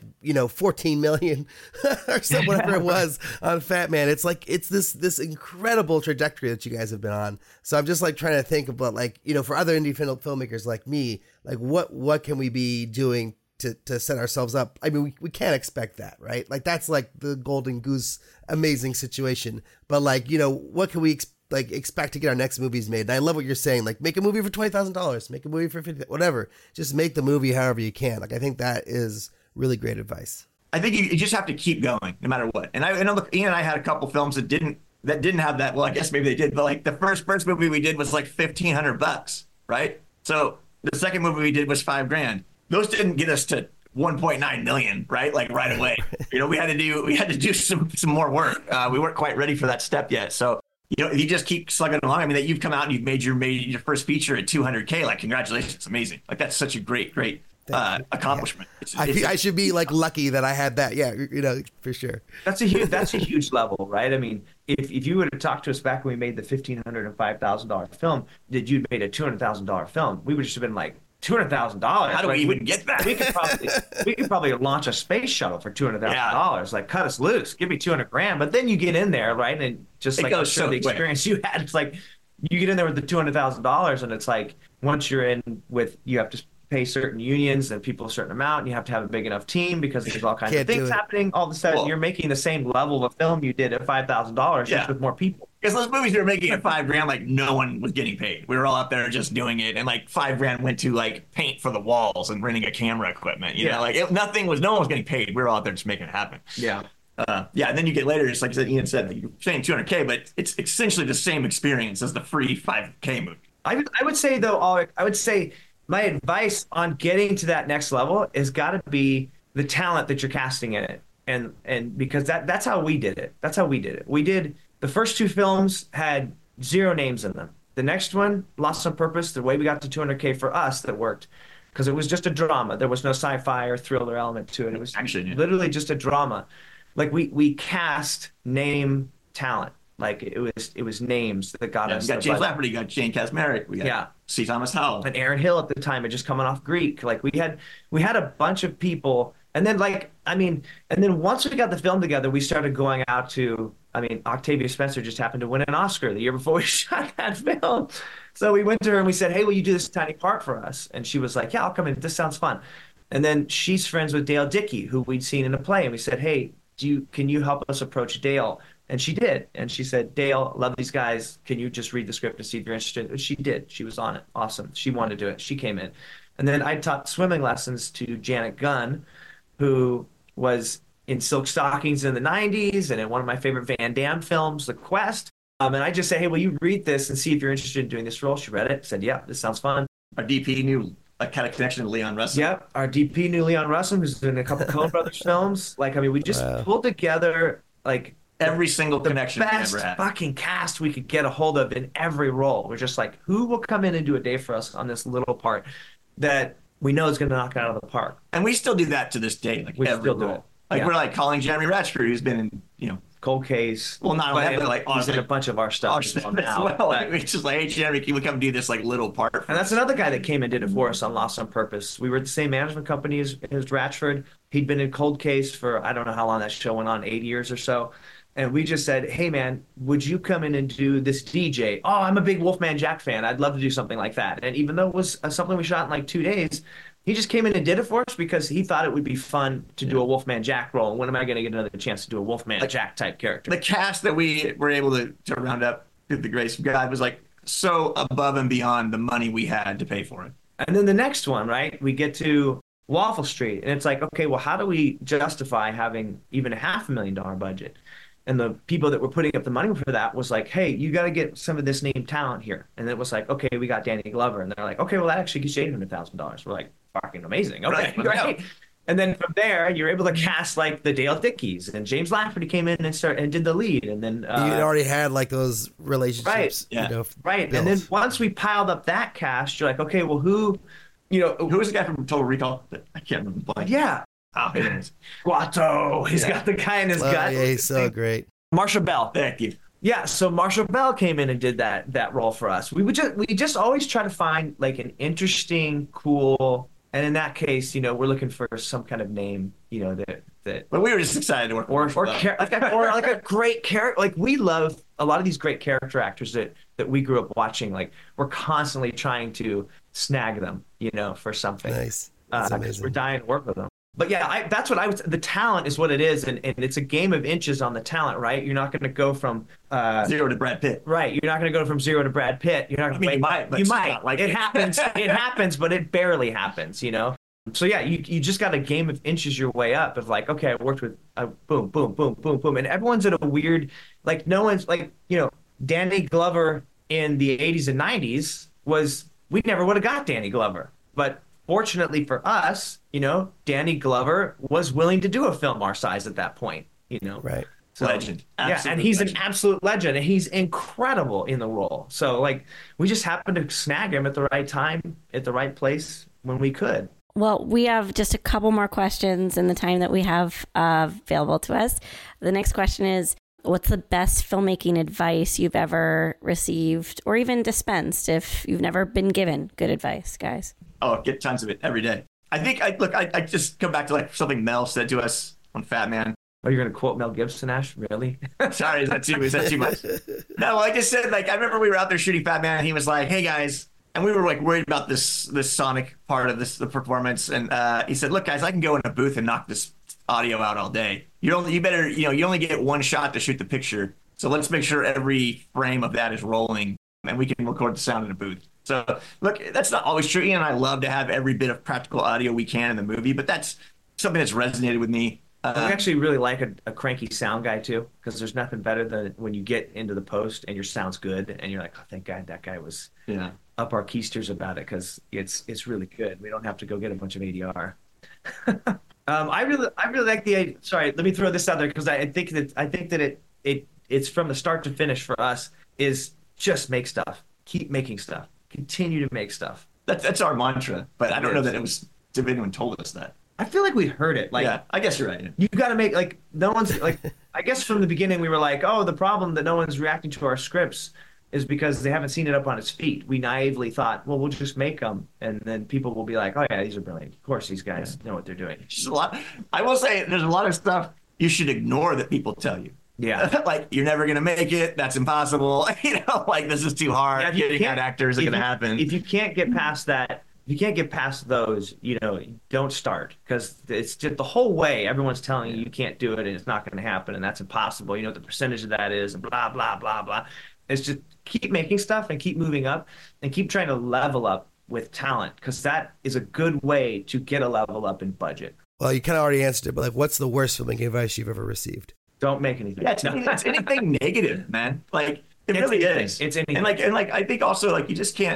14 million or something, whatever it was on Fat Man. It's it's this incredible trajectory that you guys have been on. So I'm just trying to think about for other indie filmmakers like me, what can we be doing to set ourselves up? I mean, we can't expect that, right? That's the golden goose amazing situation. But what can we expect to get our next movies made? And I love what you're saying. Make a movie for $20,000, make a movie for $50,000, whatever. Just make the movie however you can. I think that is really great advice. I think you just have to keep going no matter what. And I know Ian and I had a couple films that didn't have that. Well, I guess maybe they did, but the first movie we did was $1,500, right? So the second movie we did was $5,000. Those didn't get us to 1.9 million, right? Right away. We had to do some more work. We weren't quite ready for that step yet. So, if you just keep slugging along, I mean, that you've come out and you've made your first feature at 200K, congratulations. Amazing. That's such a great accomplishment. Yeah. I should be lucky that I had that. Yeah. For sure. That's a huge level, right? I mean, if you would have talked to us back when we made the $1,500 and $5,000 film, that you'd made a $200,000 film, we would just have been $200,000. How do we even get that? We could probably launch a space shuttle for $200,000. Yeah. Cut us loose, give me $200,000. But then you get in there, right, and just the experience you had, it's you get in there with the $200,000, and it's once you're in with, you have to pay certain unions and people a certain amount, and you have to have a big enough team because there's all kinds of things happening. All of a sudden, you're making the same level of film you did at $5,000 just with more people. Because those movies we were making at $5,000, no one was getting paid. We were all out there just doing it, and $5,000 went to paint for the walls and renting a camera equipment. No one was getting paid. We were all out there just making it happen. Yeah. And then you get later, just like Ian said, you're saying 200K, but it's essentially the same experience as the free 5K movie. I would say though, my advice on getting to that next level has got to be the talent that you're casting in it, and because that's how we did it. That's how we did it. We did. The first two films had 0 names in them. The next one, Lost on Purpose, the way we got to 200K for us, that worked because it was just a drama. There was no sci-fi or thriller element to it. It was literally just a drama. We cast name talent. It was names that got us. We got James Lafferty, you got Jane Kasmerick, we got C. Thomas Howell, and Aaron Hill at the time had just coming off Greek. We had a bunch of people, and then and then once we got the film together, we started going out to. Octavia Spencer just happened to win an Oscar the year before we shot that film. So we went to her and we said, hey, will you do this tiny part for us? And she was like, yeah, I'll come in. This sounds fun. And then she's friends with Dale Dickey, who we'd seen in a play. And we said, hey, can you help us approach Dale? And she did. And she said, Dale, love these guys. Can you just read the script and see if you're interested? And she did. She was on it. Awesome. She wanted to do it. She came in. And then I taught swimming lessons to Janet Gunn, who was in Silk Stockings in the 90s and in one of my favorite Van Damme films, The Quest. And I just said, hey, will you read this and see if you're interested in doing this role? She read it, said, yeah, this sounds fun. Our DP knew a kind of connection to Leon Russell. Yep, our DP knew Leon Russell, who's in a couple Coen Brothers films. Like, I mean, we just pulled together, like, every single connection we best ever had. fucking cast we could get a hold of in every role. We're just like, who will come in and do a day for us on this little part that we know is going to knock it out of the park? And we still do that to this day. Like, We every still do role. it. Like, Yeah. we're like calling Jeremy Ratchford, who's been in, Cold Case. Well, not only that, but like, he's in a bunch of our stuff as well now. Like, it's just like, hey, Jeremy, can we come do this like little part? And that's another guy that came and did it for us on Lost on Purpose. We were at the same management company as Ratchford. He'd been in Cold Case for, I don't know how long that show went on, 8 years or so. And we just said, hey, man, would you come in and do this DJ? Oh, I'm a big Wolfman Jack fan. I'd love to do something like that. And even though it was something we shot in like 2 days, he just came in and did it for us because he thought it would be fun to do a Wolfman Jack role. And when am I going to get another chance to do a Wolfman Jack type character? The cast that we were able to round up through the grace of God was like so above and beyond the money we had to pay for it. And then the next one, right? We get to Waffle Street, and it's like, okay, well, how do we justify having even a $500,000 budget? And the people that were putting up the money for that was like, hey, you got to get some of this name talent here. And it was like, okay, we got Danny Glover. And they're like, okay, well, that actually gets you $800,000. We're like, fucking amazing. Okay, right. And then from there, you're able to cast like the Dale Dickies, and James Lafferty came in and did the lead. And then You'd already had like those relationships. Right. Right. built. And then once we piled up that cast, you're like, okay, well, who was the guy from Total Recall? I can't remember the blank. Yeah. Oh, it is. Guato. He's got the guy in his gut. Yeah, he's so great. Marsha Bell. Thank you. Yeah, so Marsha Bell came in and did that role for us. We just always try to find like an interesting, cool, and in that case, we're looking for some kind of name, that. But we were just excited to work with Or like a great character. Like, we love a lot of these great character actors that we grew up watching. Like, we're constantly trying to snag them, for something. Nice. That's Because amazing. we're dying to work with them. But yeah, that's what I would. The talent is what it is, and it's a game of inches on the talent, right? You're not going to go from 0 to Brad Pitt. right. You're not going to go from 0 to Brad Pitt. You're not. I mean, you might, but You it's might. not like it happens. It happens, but it barely happens. So yeah, you just got a game of inches your way up. Of like, okay, I worked with boom, boom, boom, boom, boom, and everyone's at a weird, like, no one's like, Danny Glover in the 80s and 90s we never would have got Danny Glover, but fortunately for us, Danny Glover was willing to do a film our size at that point, Right. So, Legend. Yeah, and Absolute he's legend. an absolute legend, and he's incredible in the role. So, like, we just happened to snag him at the right time, at the right place when we could. Well, we have just a couple more questions in the time that we have available to us. The next question is, what's the best filmmaking advice you've ever received or even dispensed if you've never been given good advice, guys? Oh, get tons of it every day. I think I just come back to like something Mel said to us on Fat Man. Oh, you're going to quote Mel Gibson, Ash? Really? Sorry, is that too much? No, I just said, like, I remember we were out there shooting Fat Man, and he was like, hey guys, and we were like worried about this sonic part of the performance, and he said, look guys, I can go in a booth and knock this audio out all day. You only get one shot to shoot the picture, so let's make sure every frame of that is rolling, and we can record the sound in a booth. So look, that's not always true, and I love to have every bit of practical audio we can in the movie, but that's something that's resonated with me. We actually really like a cranky sound guy too, because there's nothing better than when you get into the post and your sound's good, and you're like, oh, thank God that guy was up our keisters about it, because it's really good. We don't have to go get a bunch of ADR. I really like the idea. Sorry, let me throw this out there, because I think that it's from the start to finish for us is just make stuff, keep making stuff, continue to make stuff. That's our mantra, but I don't know that it was if anyone told us that. I feel like we heard it. Like, yeah, I guess you're right. You got to make, like, no one's like, I guess from the beginning we were like, oh, the problem that no one's reacting to our scripts is because they haven't seen it up on its feet. We naively thought, well, we'll just make them, and then people will be like, oh yeah, these are brilliant. Of course, these guys know what they're doing. Just a lot. I will say, there's a lot of stuff you should ignore that people tell you. Yeah. Like, you're never going to make it. That's impossible. Like, this is too hard. Yeah, Getting out actors is going to happen. If you can't get past that, if you can't get past those, don't start, because it's just the whole way everyone's telling you can't do it and it's not going to happen and that's impossible. You know what the percentage of that is and blah, blah, blah, blah. It's just keep making stuff and keep moving up and keep trying to level up with talent, because that is a good way to get a level up in budget. Well, you kind of already answered it, but like, what's the worst filmmaking advice you've ever received? Don't make anything. Yeah, it's anything negative, man. Like it really is. It's anything. And I think also like you just can't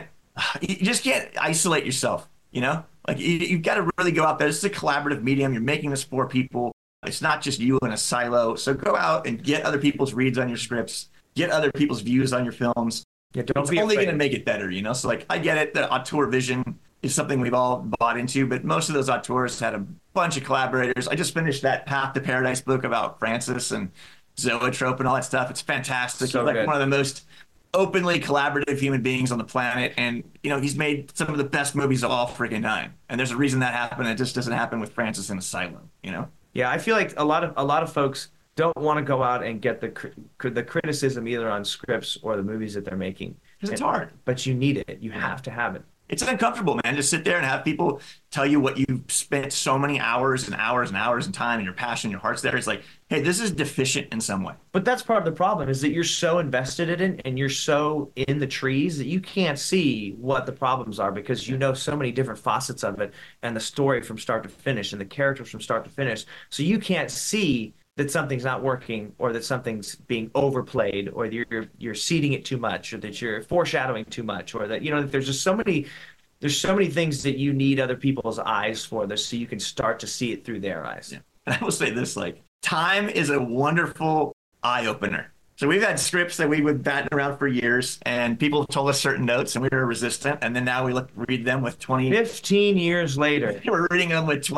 isolate yourself. You know, like you've got to really go out there. This is a collaborative medium. You're making this for people. It's not just you in a silo. So go out and get other people's reads on your scripts. Get other people's views on your films. Yeah, it's only going to make it better. You know, so like I get it. The auteur vision is something we've all bought into, but most of those auteurs had a bunch of collaborators. I just finished that Path to Paradise book about Francis and Zoetrope and all that stuff. It's fantastic. So he's like good. one of the most openly collaborative human beings on the planet, and he's made some of the best movies of all freaking time. And there's a reason that happened. It just doesn't happen with Francis in a silo. Yeah, I feel like a lot of folks don't want to go out and get the criticism either on scripts or the movies that they're making. Because it's hard. But you need it. You have to have it. It's uncomfortable, man, to sit there and have people tell you what you've spent so many hours and hours and hours and time and your passion, your heart's there. It's like, hey, this is deficient in some way. But that's part of the problem, is that you're so invested in it and you're so in the trees that you can't see what the problems are, because you know so many different facets of it and the story from start to finish and the characters from start to finish. So you can't see that something's not working, or that something's being overplayed, or that you're seeding it too much, or that you're foreshadowing too much, or that that there's so many things that you need other people's eyes for this, so you can start to see it through their eyes. Yeah. And I will say this, like, time is a wonderful eye-opener. So we've had scripts that we would batten around for years, and people told us certain notes and we were resistant, and then now we read them with 15 years later. We're reading them with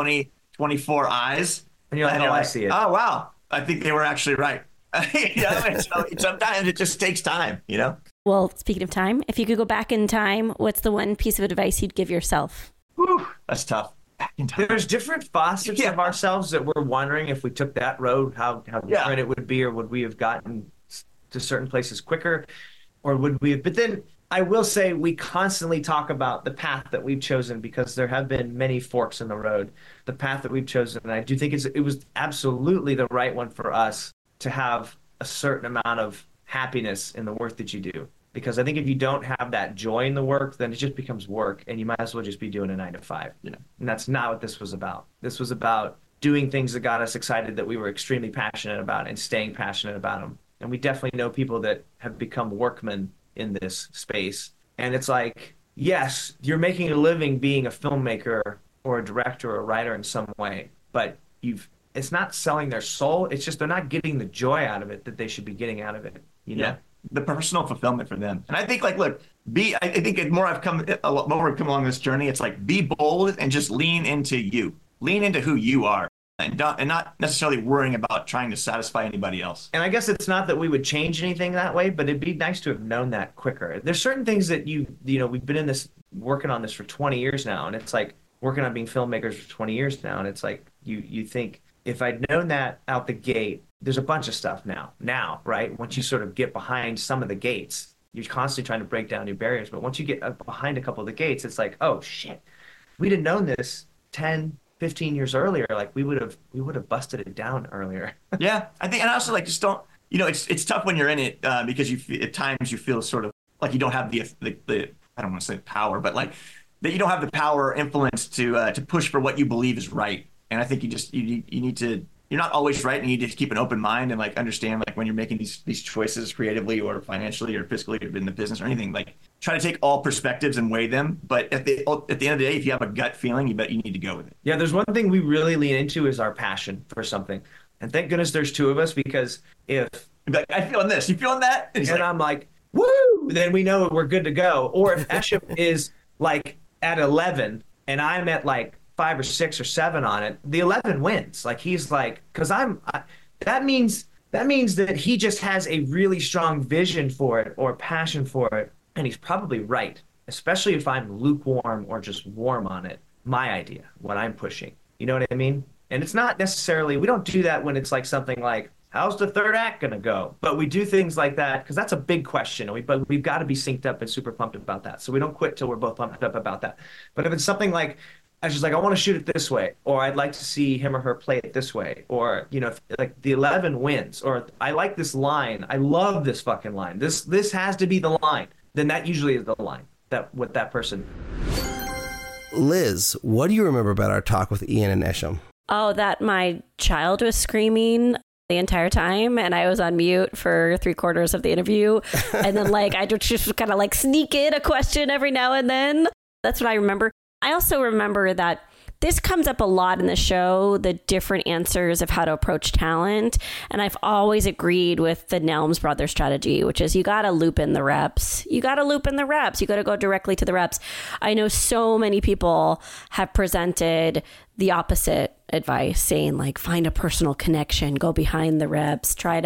24 eyes. And you're like, I see it. Oh, wow. I think they were actually right. So sometimes it just takes time, Well, speaking of time, if you could go back in time, what's the one piece of advice you'd give yourself? Whew, that's tough. Back in time. There's different facets of ourselves that we're wondering if we took that road, how different it would be, or would we have gotten to certain places quicker, or would we have? But then I will say we constantly talk about the path that we've chosen, because there have been many forks in the road. The path that we've chosen, and I do think it was absolutely the right one for us to have a certain amount of happiness in the work that you do. Because I think if you don't have that joy in the work, then it just becomes work, and you might as well just be doing a 9 to 5. And that's not what this was about. This was about doing things that got us excited, that we were extremely passionate about, and staying passionate about them. And we definitely know people that have become workmen in this space. And it's like, yes, you're making a living being a filmmaker or a director or a writer in some way, but it's not selling their soul. It's just they're not getting the joy out of it that they should be getting out of it. Yeah, the personal fulfillment for them. And I think, like, look, I think the more I've come along this journey, it's like, be bold and just lean into you. Lean into who you are. And not necessarily worrying about trying to satisfy anybody else. And I guess it's not that we would change anything that way, but it'd be nice to have known that quicker. There's certain things that we've been working on this for 20 years now, and it's like working on being filmmakers for 20 years now, and it's like you think, if I'd known that out the gate, there's a bunch of stuff now, right? Once you sort of get behind some of the gates, you're constantly trying to break down new barriers, but once you get behind a couple of the gates, it's like, oh shit, we'd have known this 10, 15 years earlier, like we would have busted it down earlier. Yeah, I think, and also, like, just don't, it's tough when you're in it, because at times you feel sort of like you don't have the I don't want to say power, but like that you don't have the power or influence to push for what you believe is right. And I think you need to, you're not always right, and you need to keep an open mind and, like, understand, like, when you're making these choices creatively or financially or fiscally or in the business or anything, like, try to take all perspectives and weigh them. But at the end of the day, if you have a gut feeling, you need to go with it. Yeah, there's one thing we really lean into is our passion for something. And thank goodness there's two of us, because if like, I'm feeling this, you feeling that? And I'm like, woo, then we know we're good to go. Or if Esham is like at 11 and I'm at like 5 or 6 or 7 on it, the 11 wins. Like, he's like, because that means that he just has a really strong vision for it or passion for it, and he's probably right, especially if I'm lukewarm or just warm on it. My idea, what I'm pushing, you know what I mean? And it's not necessarily, we don't do that when it's like something like How's the third act going to go? But we do things like that because that's a big question. But we've got to be synced up and super pumped about that. So we don't quit till we're both pumped up about that. But if it's something like, I just like, I want to shoot it this way, or I'd like to see him or her play it this way, or, you know, if, like the 11 wins, or I like this line. I love this fucking line. This has to be the line. Then that usually is the line that with that person. Liz, what do you remember about our talk with Ian and Esham? Oh, that my child was screaming the entire time and I was on mute for 3/4 of the interview. And then like I just kind of like sneak in a question every now and then. That's what I remember. I also remember that this comes up a lot in the show, the different answers of how to approach talent. And I've always agreed with the Nelms Brothers strategy, which is you got to loop in the reps. You got to loop in the reps. You got to go directly to the reps. I know so many people have presented the opposite advice, saying like, find a personal connection, go behind the reps, try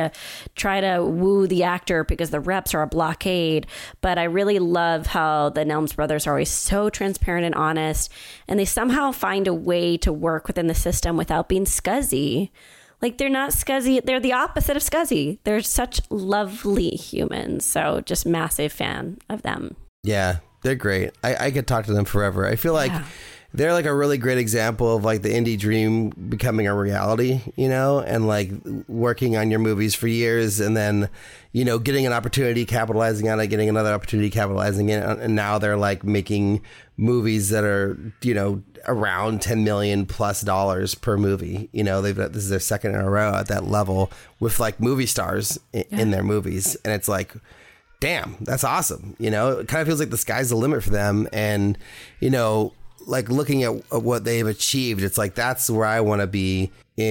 to woo the actor because the reps are a blockade. But I really love how the Nelms Brothers are always so transparent and honest, and they somehow find a way to work within the system without being scuzzy. Like they're not scuzzy. They're the opposite of scuzzy. They're such lovely humans. So just massive fan of them. Yeah, they're great. I could talk to them forever. I feel like they're like a really great example of like the indie dream becoming a reality, you know, and like working on your movies for years and then, you know, getting an opportunity, capitalizing on it, getting another opportunity, capitalizing it. And now they're like making movies that are, you know, around $10 million plus per movie. You know, this is their second in a row at that level with like movie stars in their movies. And it's like, damn, that's awesome. You know, it kind of feels like the sky's the limit for them. And, you know, like looking at what they've achieved, it's like, that's where I want to be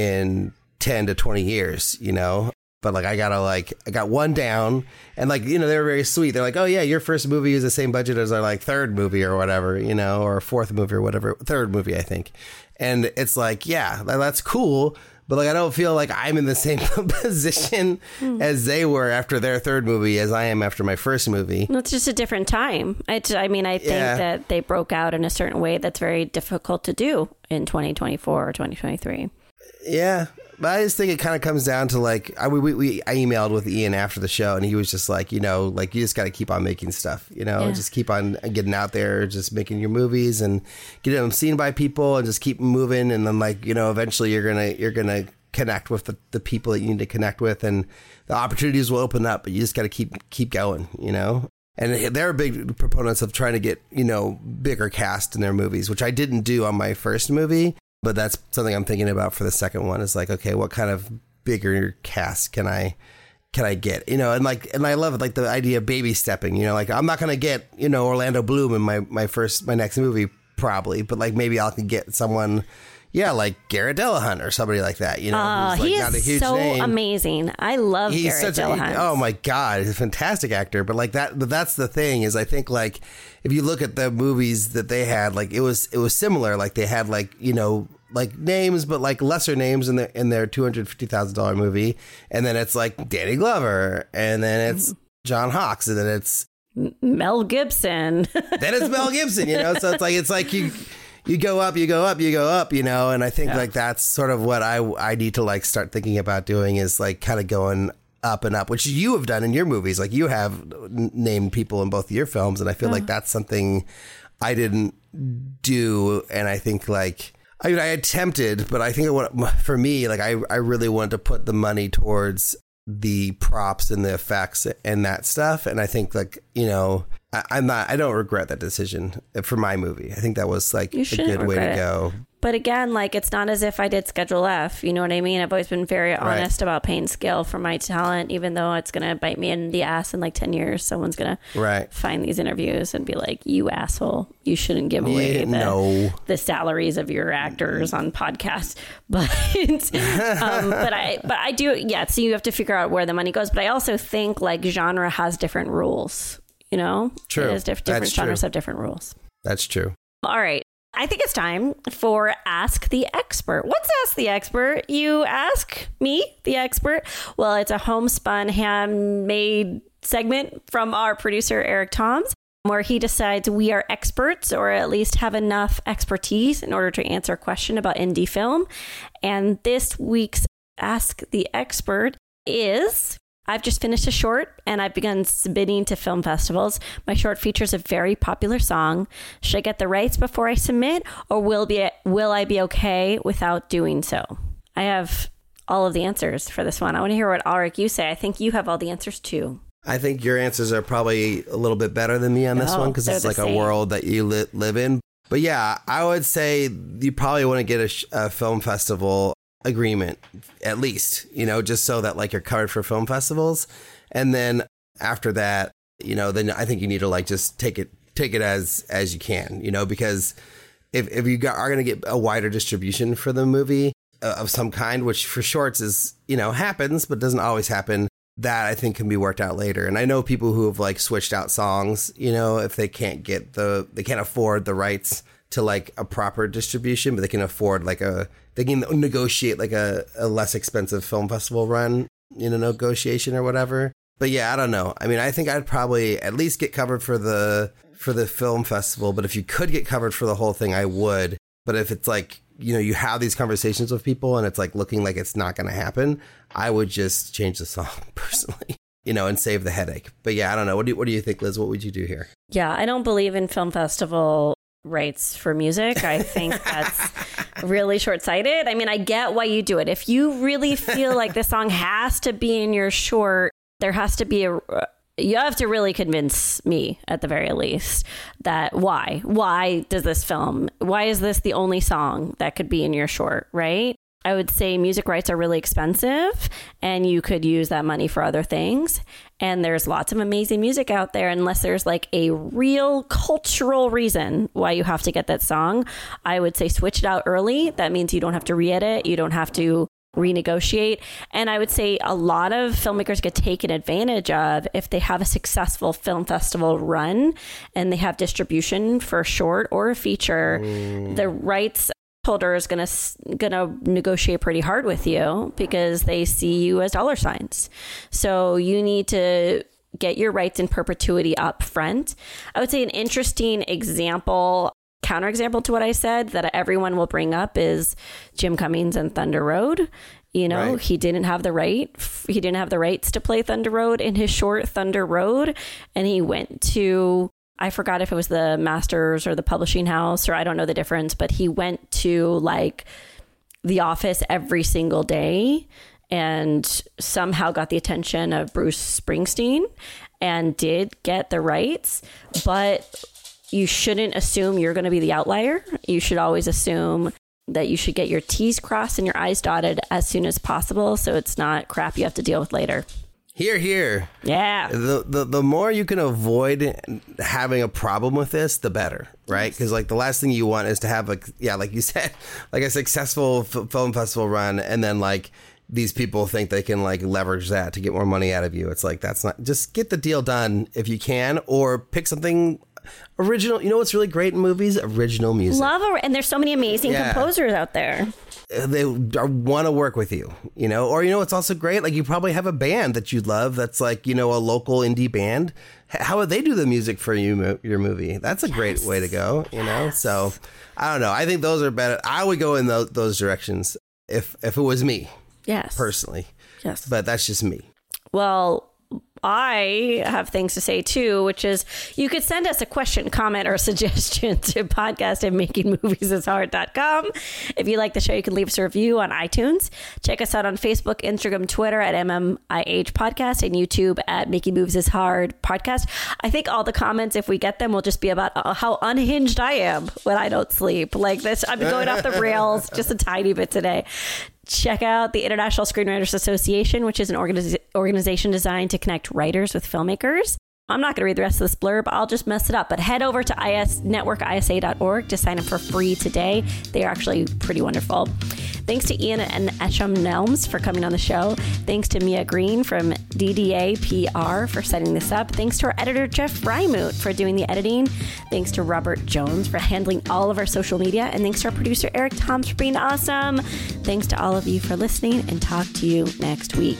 in 10 to 20 years, you know? But like, I got one down and like, you know, they were very sweet. They're like, oh yeah, your first movie is the same budget as our like third movie or whatever, you know, or fourth movie or whatever, third movie, I think. And it's like, yeah, that's cool. But like, I don't feel like I'm in the same position as they were after their third movie as I am after my first movie. Well, it's just a different time. I think that they broke out in a certain way that's very difficult to do in 2024 or 2023. Yeah. But I just think it kind of comes down to like, I emailed with Ian after the show and he was just like, you know, like you just got to keep on making stuff, you know, just keep on getting out there, just making your movies and getting them seen by people and just keep moving. And then like, you know, eventually you're going to connect with the people that you need to connect with and the opportunities will open up, but you just got to keep going, you know. And they're big proponents of trying to get, you know, bigger cast in their movies, which I didn't do on my first movie. But that's something I'm thinking about for the second one is like, okay, what kind of bigger cast can I get? You know, and I love it, like the idea of baby stepping, you know, like I'm not going to get, you know, Orlando Bloom in my next movie probably, but like maybe I can get someone, like Garrett Dillahunt or somebody like that, you know. He is so amazing. I love Garrett Dillahunt. Oh my God, he's a fantastic actor. But like that, but that's the thing is I think like if you look at the movies that they had, like it was similar. Like they had like, you know, like names, but like lesser names in their $250,000 movie, and then it's like Danny Glover, and then it's John Hawkes, and then it's Mel Gibson. Then it's Mel Gibson, you know. So it's like you go up, you know. And I think like that's sort of what I need to like start thinking about doing is like kind of going up and up, which you have done in your movies. Like you have named people in both of your films, and I feel like that's something I didn't do, and I think like. I attempted, but I think for me, like I really wanted to put the money towards the props and the effects and that stuff. And I think like, you know, I don't regret that decision for my movie. I think that was like a good way to go. But again, like it's not as if I did Schedule F. You know what I mean? I've always been very honest about paying scale for my talent, even though it's going to bite me in the ass in like 10 years. Someone's going to find these interviews and be like, you asshole, you shouldn't give away the salaries of your actors on podcasts. But but I do. Yeah. So you have to figure out where the money goes. But I also think like genre has different rules, you know? True. It is different genres have different rules. That's true. All right. I think it's time for Ask the Expert. What's Ask the Expert? You ask me, the expert. Well, it's a homespun, handmade segment from our producer, Eric Toms, where he decides we are experts or at least have enough expertise in order to answer a question about indie film. And this week's Ask the Expert is, I've just finished a short and I've begun submitting to film festivals. My short features a very popular song. Should I get the rights before I submit, or will I be okay without doing so? I have all of the answers for this one. I want to hear what Alrik you say. I think you have all the answers too. I think your answers are probably a little bit better than me on this one because it's like a world that you live in. But yeah, I would say you probably want to get a film festival agreement, at least, just so that like you're covered for film festivals. And then after that, then I think you need to like just take it as you can, because if you are going to get a wider distribution for the movie of some kind, which for shorts is, happens, but doesn't always happen, that I think can be worked out later. And I know people who have like switched out songs, if they can't they can't afford the rights to like a proper distribution, but they can afford they can negotiate like a less expensive film festival run, negotiation or whatever. But yeah, I don't know. I mean, I think I'd probably at least get covered for the film festival, but if you could get covered for the whole thing, I would. But if it's like, you have these conversations with people and it's like looking like it's not going to happen, I would just change the song personally, and save the headache. But yeah, I don't know. What do you think, Liz? What would you do here? Yeah, I don't believe in film festival rights for music. I think that's really short-sighted. I mean, I get why you do it. If you really feel like the song has to be in your short, there has to be you have to really convince me at the very least that why is this the only song that could be in your short, right? I would say music rights are really expensive and you could use that money for other things. And there's lots of amazing music out there, unless there's like a real cultural reason why you have to get that song. I would say switch it out early. That means you don't have to re-edit. You don't have to renegotiate. And I would say a lot of filmmakers get taken advantage of if they have a successful film festival run and they have distribution for a short or a feature. The rights holder is gonna negotiate pretty hard with you because they see you as dollar signs. So you need to get your rights in perpetuity up front. I would say an interesting counterexample to what I said that everyone will bring up is Jim Cummings and Thunder Road. Right. He didn't have the rights to play Thunder Road in his short Thunder Road, and he went to, I forgot if it was the Masters or the publishing house, or I don't know the difference, but he went to like the office every single day and somehow got the attention of Bruce Springsteen and did get the rights. But you shouldn't assume you're going to be the outlier. You should always assume that you should get your T's crossed and your I's dotted as soon as possible, so it's not crap you have to deal with later. Here. Yeah. The more you can avoid having a problem with this, the better, right? Because like the last thing you want is to have like you said, like a successful film festival run, and then like these people think they can like leverage that to get more money out of you. It's like, that's not, just get the deal done if you can, or pick something original. You know what's really great in movies? Original music. And there's so many amazing composers out there. They want to work with you, or, it's also great. Like you probably have a band that you love that's like, a local indie band. How would they do the music for your movie? That's a great way to go, So I don't know. I think those are better. I would go in those directions if it was me. Yes. Personally. Yes. But that's just me. Well, I have things to say too, which is you could send us a question, comment, or suggestion to podcast@makingmoviesishard.com. If you like the show, you can leave us a review on iTunes. Check us out on Facebook, Instagram, Twitter at MMIH Podcast, and YouTube at Making Movies is Hard Podcast. I think all the comments, if we get them, will just be about how unhinged I am when I don't sleep. Like this, I'm going off the rails just a tiny bit today. Check out the International Screenwriters Association, which is an organization designed to connect writers with filmmakers. I'm not going to read the rest of this blurb. I'll just mess it up. But head over to networkisa.org to sign up for free today. They are actually pretty wonderful. Thanks to Ian and Esham Nelms for coming on the show. Thanks to Mia Green from DDA PR for setting this up. Thanks to our editor, Jeff Freimuth, for doing the editing. Thanks to Robert Jones for handling all of our social media. And thanks to our producer, Eric Toms, for being awesome. Thanks to all of you for listening, and talk to you next week.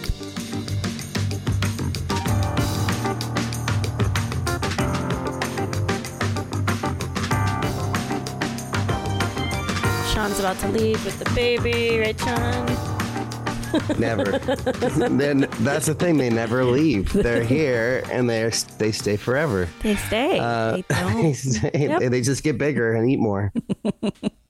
Sean's about to leave with the baby, right, Sean? Never. Then that's the thing. They never leave. They're here and they stay forever. They stay. They don't. They just get bigger and eat more.